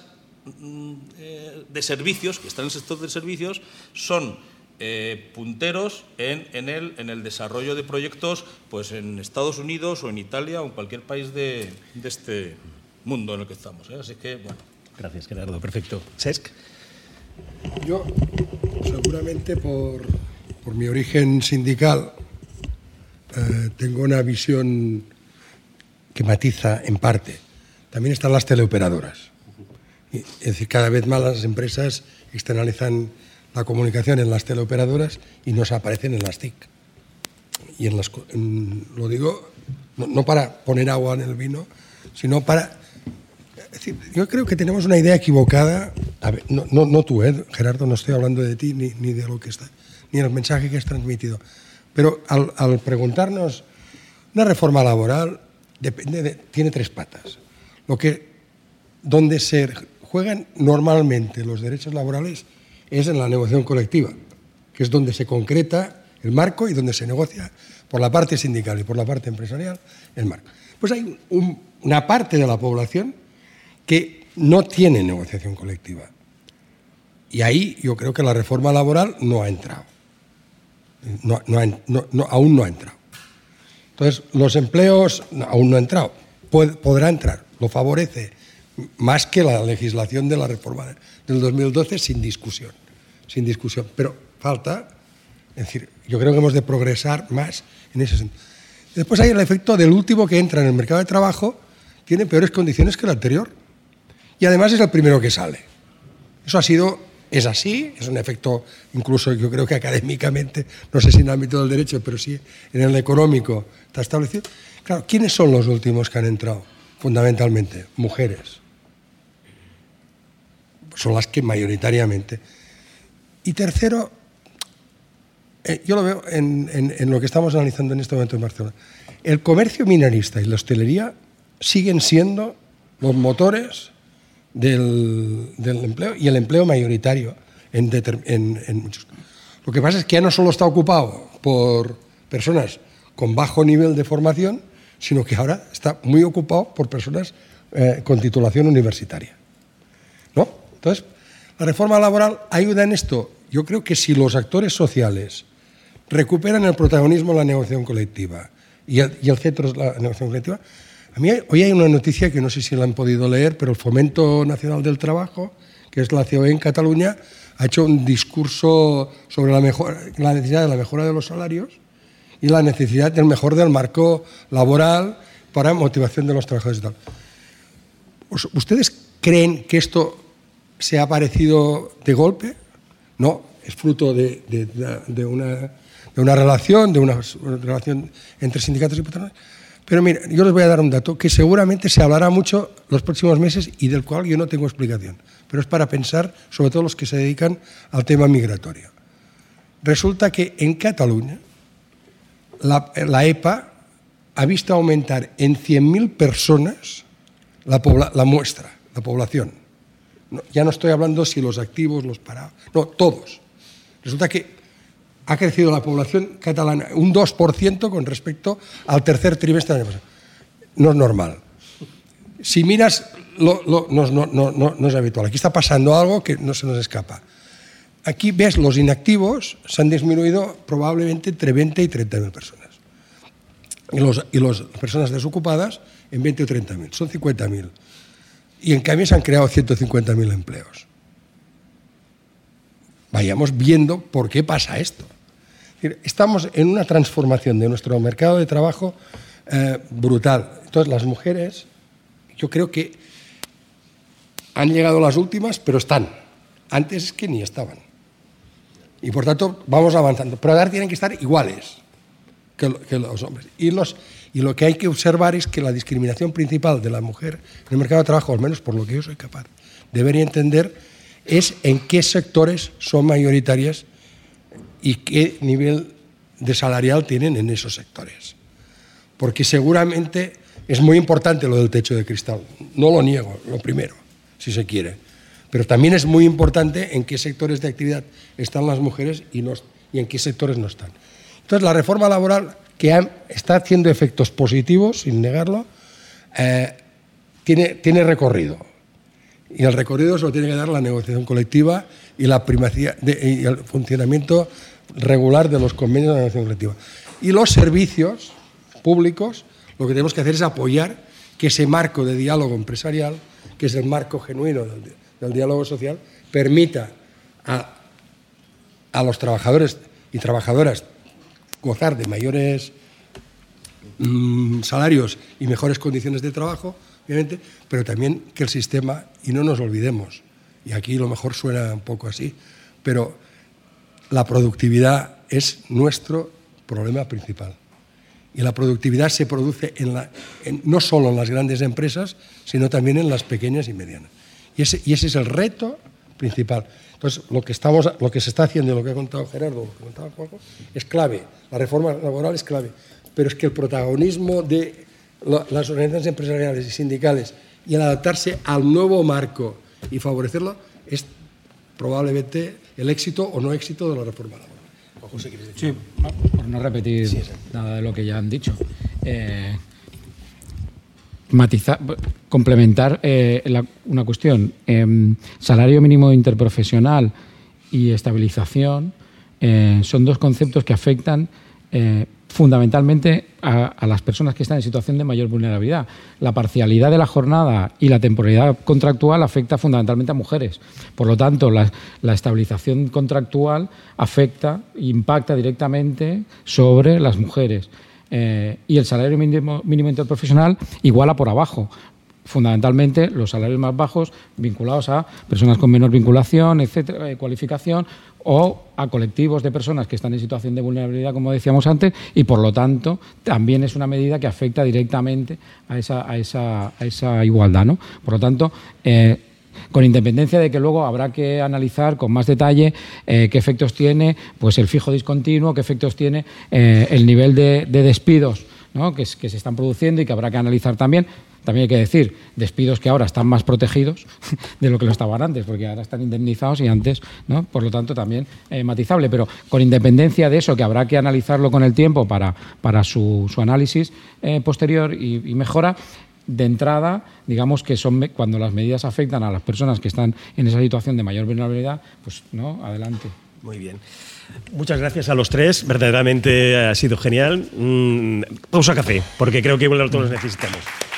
eh, de servicios, que están en el sector de servicios, son eh, punteros en, en, el, en el desarrollo de proyectos pues en Estados Unidos o en Italia o en cualquier país de, de este mundo en el que estamos, ¿eh? Así que, bueno. Gracias, Gerardo. Perfecto. Cesc. Yo, seguramente por, por mi origen sindical, eh, tengo una visión que matiza en parte. También están las teleoperadoras. Y, es decir, cada vez más las empresas externalizan la comunicación en las teleoperadoras y nos aparecen en las T I C. Y en las, en, lo digo no, no para poner agua en el vino, sino para... Es decir, yo creo que tenemos una idea equivocada. A ver, no, no, no tú, ¿eh? Gerardo, no estoy hablando de ti ni, ni de lo que está, ni el mensaje que has transmitido. Pero al, al preguntarnos, una reforma laboral depende de, tiene tres patas. Lo que, donde se juegan normalmente los derechos laborales es en la negociación colectiva, que es donde se concreta el marco y donde se negocia por la parte sindical y por la parte empresarial el marco. Pues hay un, una parte de la población que no tiene negociación colectiva. Y ahí yo creo que la reforma laboral no ha entrado. No, no, no, no, aún no ha entrado. Entonces, los empleos no, aún no ha entrado. Pod, podrá entrar. Lo favorece más que la legislación de la reforma del dos mil doce sin discusión. Sin discusión. Pero falta, es decir, yo creo que hemos de progresar más en ese sentido. Después hay el efecto del último que entra en el mercado de trabajo, tiene peores condiciones que el anterior. Y además es el primero que sale. Eso ha sido, es así, es un efecto, incluso yo creo que académicamente, no sé si en el ámbito del derecho, pero sí en el económico está establecido. Claro, ¿quiénes son los últimos que han entrado? Fundamentalmente, mujeres. Son las que mayoritariamente. Y tercero, eh, yo lo veo en, en, en lo que estamos analizando en este momento en Barcelona. El comercio minorista y la hostelería siguen siendo los motores Del, del empleo y el empleo mayoritario en, en, en muchos. Lo que pasa es que ya no solo está ocupado por personas con bajo nivel de formación, sino que ahora está muy ocupado por personas eh, con titulación universitaria, ¿no? Entonces, la reforma laboral ayuda en esto. Yo creo que si los actores sociales recuperan el protagonismo en la negociación colectiva y el, y el centro de la negociación colectiva. A mí hoy hay una noticia que no sé si la han podido leer, pero el Fomento Nacional del Trabajo, que es la C O E en Cataluña, ha hecho un discurso sobre la, mejora, la necesidad de la mejora de los salarios y la necesidad del mejor del marco laboral para motivación de los trabajadores y tal. ¿Ustedes creen que esto se ha aparecido de golpe? No, es fruto de, de, de, una, de una relación, de una relación entre sindicatos y patrones. Pero mira, yo les voy a dar un dato que seguramente se hablará mucho los próximos meses y del cual yo no tengo explicación, pero es para pensar, sobre todo los que se dedican al tema migratorio. Resulta que en Cataluña la, la E P A ha visto aumentar en cien mil personas la, pobla, la muestra, la población. No, ya no estoy hablando si los activos, los parados, no, todos. Resulta que ha crecido la población catalana un dos por ciento con respecto al tercer trimestre del año pasado. No es normal. Si miras, lo, lo, no, no, no, no es habitual. Aquí está pasando algo que no se nos escapa. Aquí ves los inactivos se han disminuido probablemente entre veinte y treinta mil personas. Y las y los personas desocupadas en veinte o treinta mil. Son cincuenta mil. Y en cambio se han creado ciento cincuenta mil empleos. Vayamos viendo por qué pasa esto. Estamos en una transformación de nuestro mercado de trabajo eh, brutal. Entonces las mujeres, yo creo que han llegado las últimas, pero están. Antes es que ni estaban. Y por tanto vamos avanzando. Pero ahora tienen que estar iguales que, que los hombres. Y, los, y lo que hay que observar es que la discriminación principal de la mujer en el mercado de trabajo, al menos por lo que yo soy capaz, debería entender, es en qué sectores son mayoritarias y qué nivel de salarial tienen en esos sectores. Porque seguramente es muy importante lo del techo de cristal. No lo niego, lo primero, si se quiere. Pero también es muy importante en qué sectores de actividad están las mujeres y, no, y en qué sectores no están. Entonces, la reforma laboral, que ha, está haciendo efectos positivos, sin negarlo, eh, tiene, tiene recorrido. Y el recorrido se lo tiene que dar la negociación colectiva y, la primacía de, y el funcionamiento regular de los convenios de negociación colectiva. Y los servicios públicos, lo que tenemos que hacer es apoyar que ese marco de diálogo empresarial, que es el marco genuino del, del diálogo social, permita a, a los trabajadores y trabajadoras gozar de mayores mmm, salarios y mejores condiciones de trabajo, obviamente, pero también que el sistema, y no nos olvidemos, y aquí a lo mejor suena un poco así, pero la productividad es nuestro problema principal. Y la productividad se produce en la, en, no solo en las grandes empresas, sino también en las pequeñas y medianas. Y ese, y ese es el reto principal. Entonces, lo que, estamos, lo que se está haciendo, y lo que ha contado Gerardo, lo que ha contado Juanjo, es clave. La reforma laboral es clave. Pero es que el protagonismo de las organizaciones empresariales y sindicales y el adaptarse al nuevo marco y favorecerlo es probablemente el éxito o no éxito de la reforma laboral. José, ¿quieres decir? Sí, por no repetir sí, sí. nada de lo que ya han dicho. Eh, matizar, complementar eh, la, una cuestión. Eh, salario mínimo interprofesional y estabilización eh, son dos conceptos que afectan eh, fundamentalmente a, a las personas que están en situación de mayor vulnerabilidad. La parcialidad de la jornada y la temporalidad contractual afecta fundamentalmente a mujeres. Por lo tanto, la, la estabilización contractual afecta, impacta directamente sobre las mujeres. Eh, y el salario mínimo, mínimo interprofesional iguala por abajo. Fundamentalmente los salarios más bajos vinculados a personas con menor vinculación, etcétera, eh, cualificación, o a colectivos de personas que están en situación de vulnerabilidad, como decíamos antes, y por lo tanto también es una medida que afecta directamente a esa, a esa, a esa igualdad, ¿no? Por lo tanto, eh, con independencia de que luego habrá que analizar con más detalle eh, qué efectos tiene pues el fijo discontinuo, qué efectos tiene eh, el nivel de, de despidos, ¿no? que, es, que se están produciendo y que habrá que analizar también. También hay que decir, despidos que ahora están más protegidos de lo que lo estaban antes, porque ahora están indemnizados y antes, ¿no? Por lo tanto, también eh, matizable. Pero con independencia de eso, que habrá que analizarlo con el tiempo para, para su, su análisis eh, posterior y, y mejora, de entrada, digamos que son cuando las medidas afectan a las personas que están en esa situación de mayor vulnerabilidad, pues no, adelante. Muy bien. Muchas gracias a los tres, verdaderamente ha sido genial. Mm, pausa café, porque creo que igual todos necesitamos.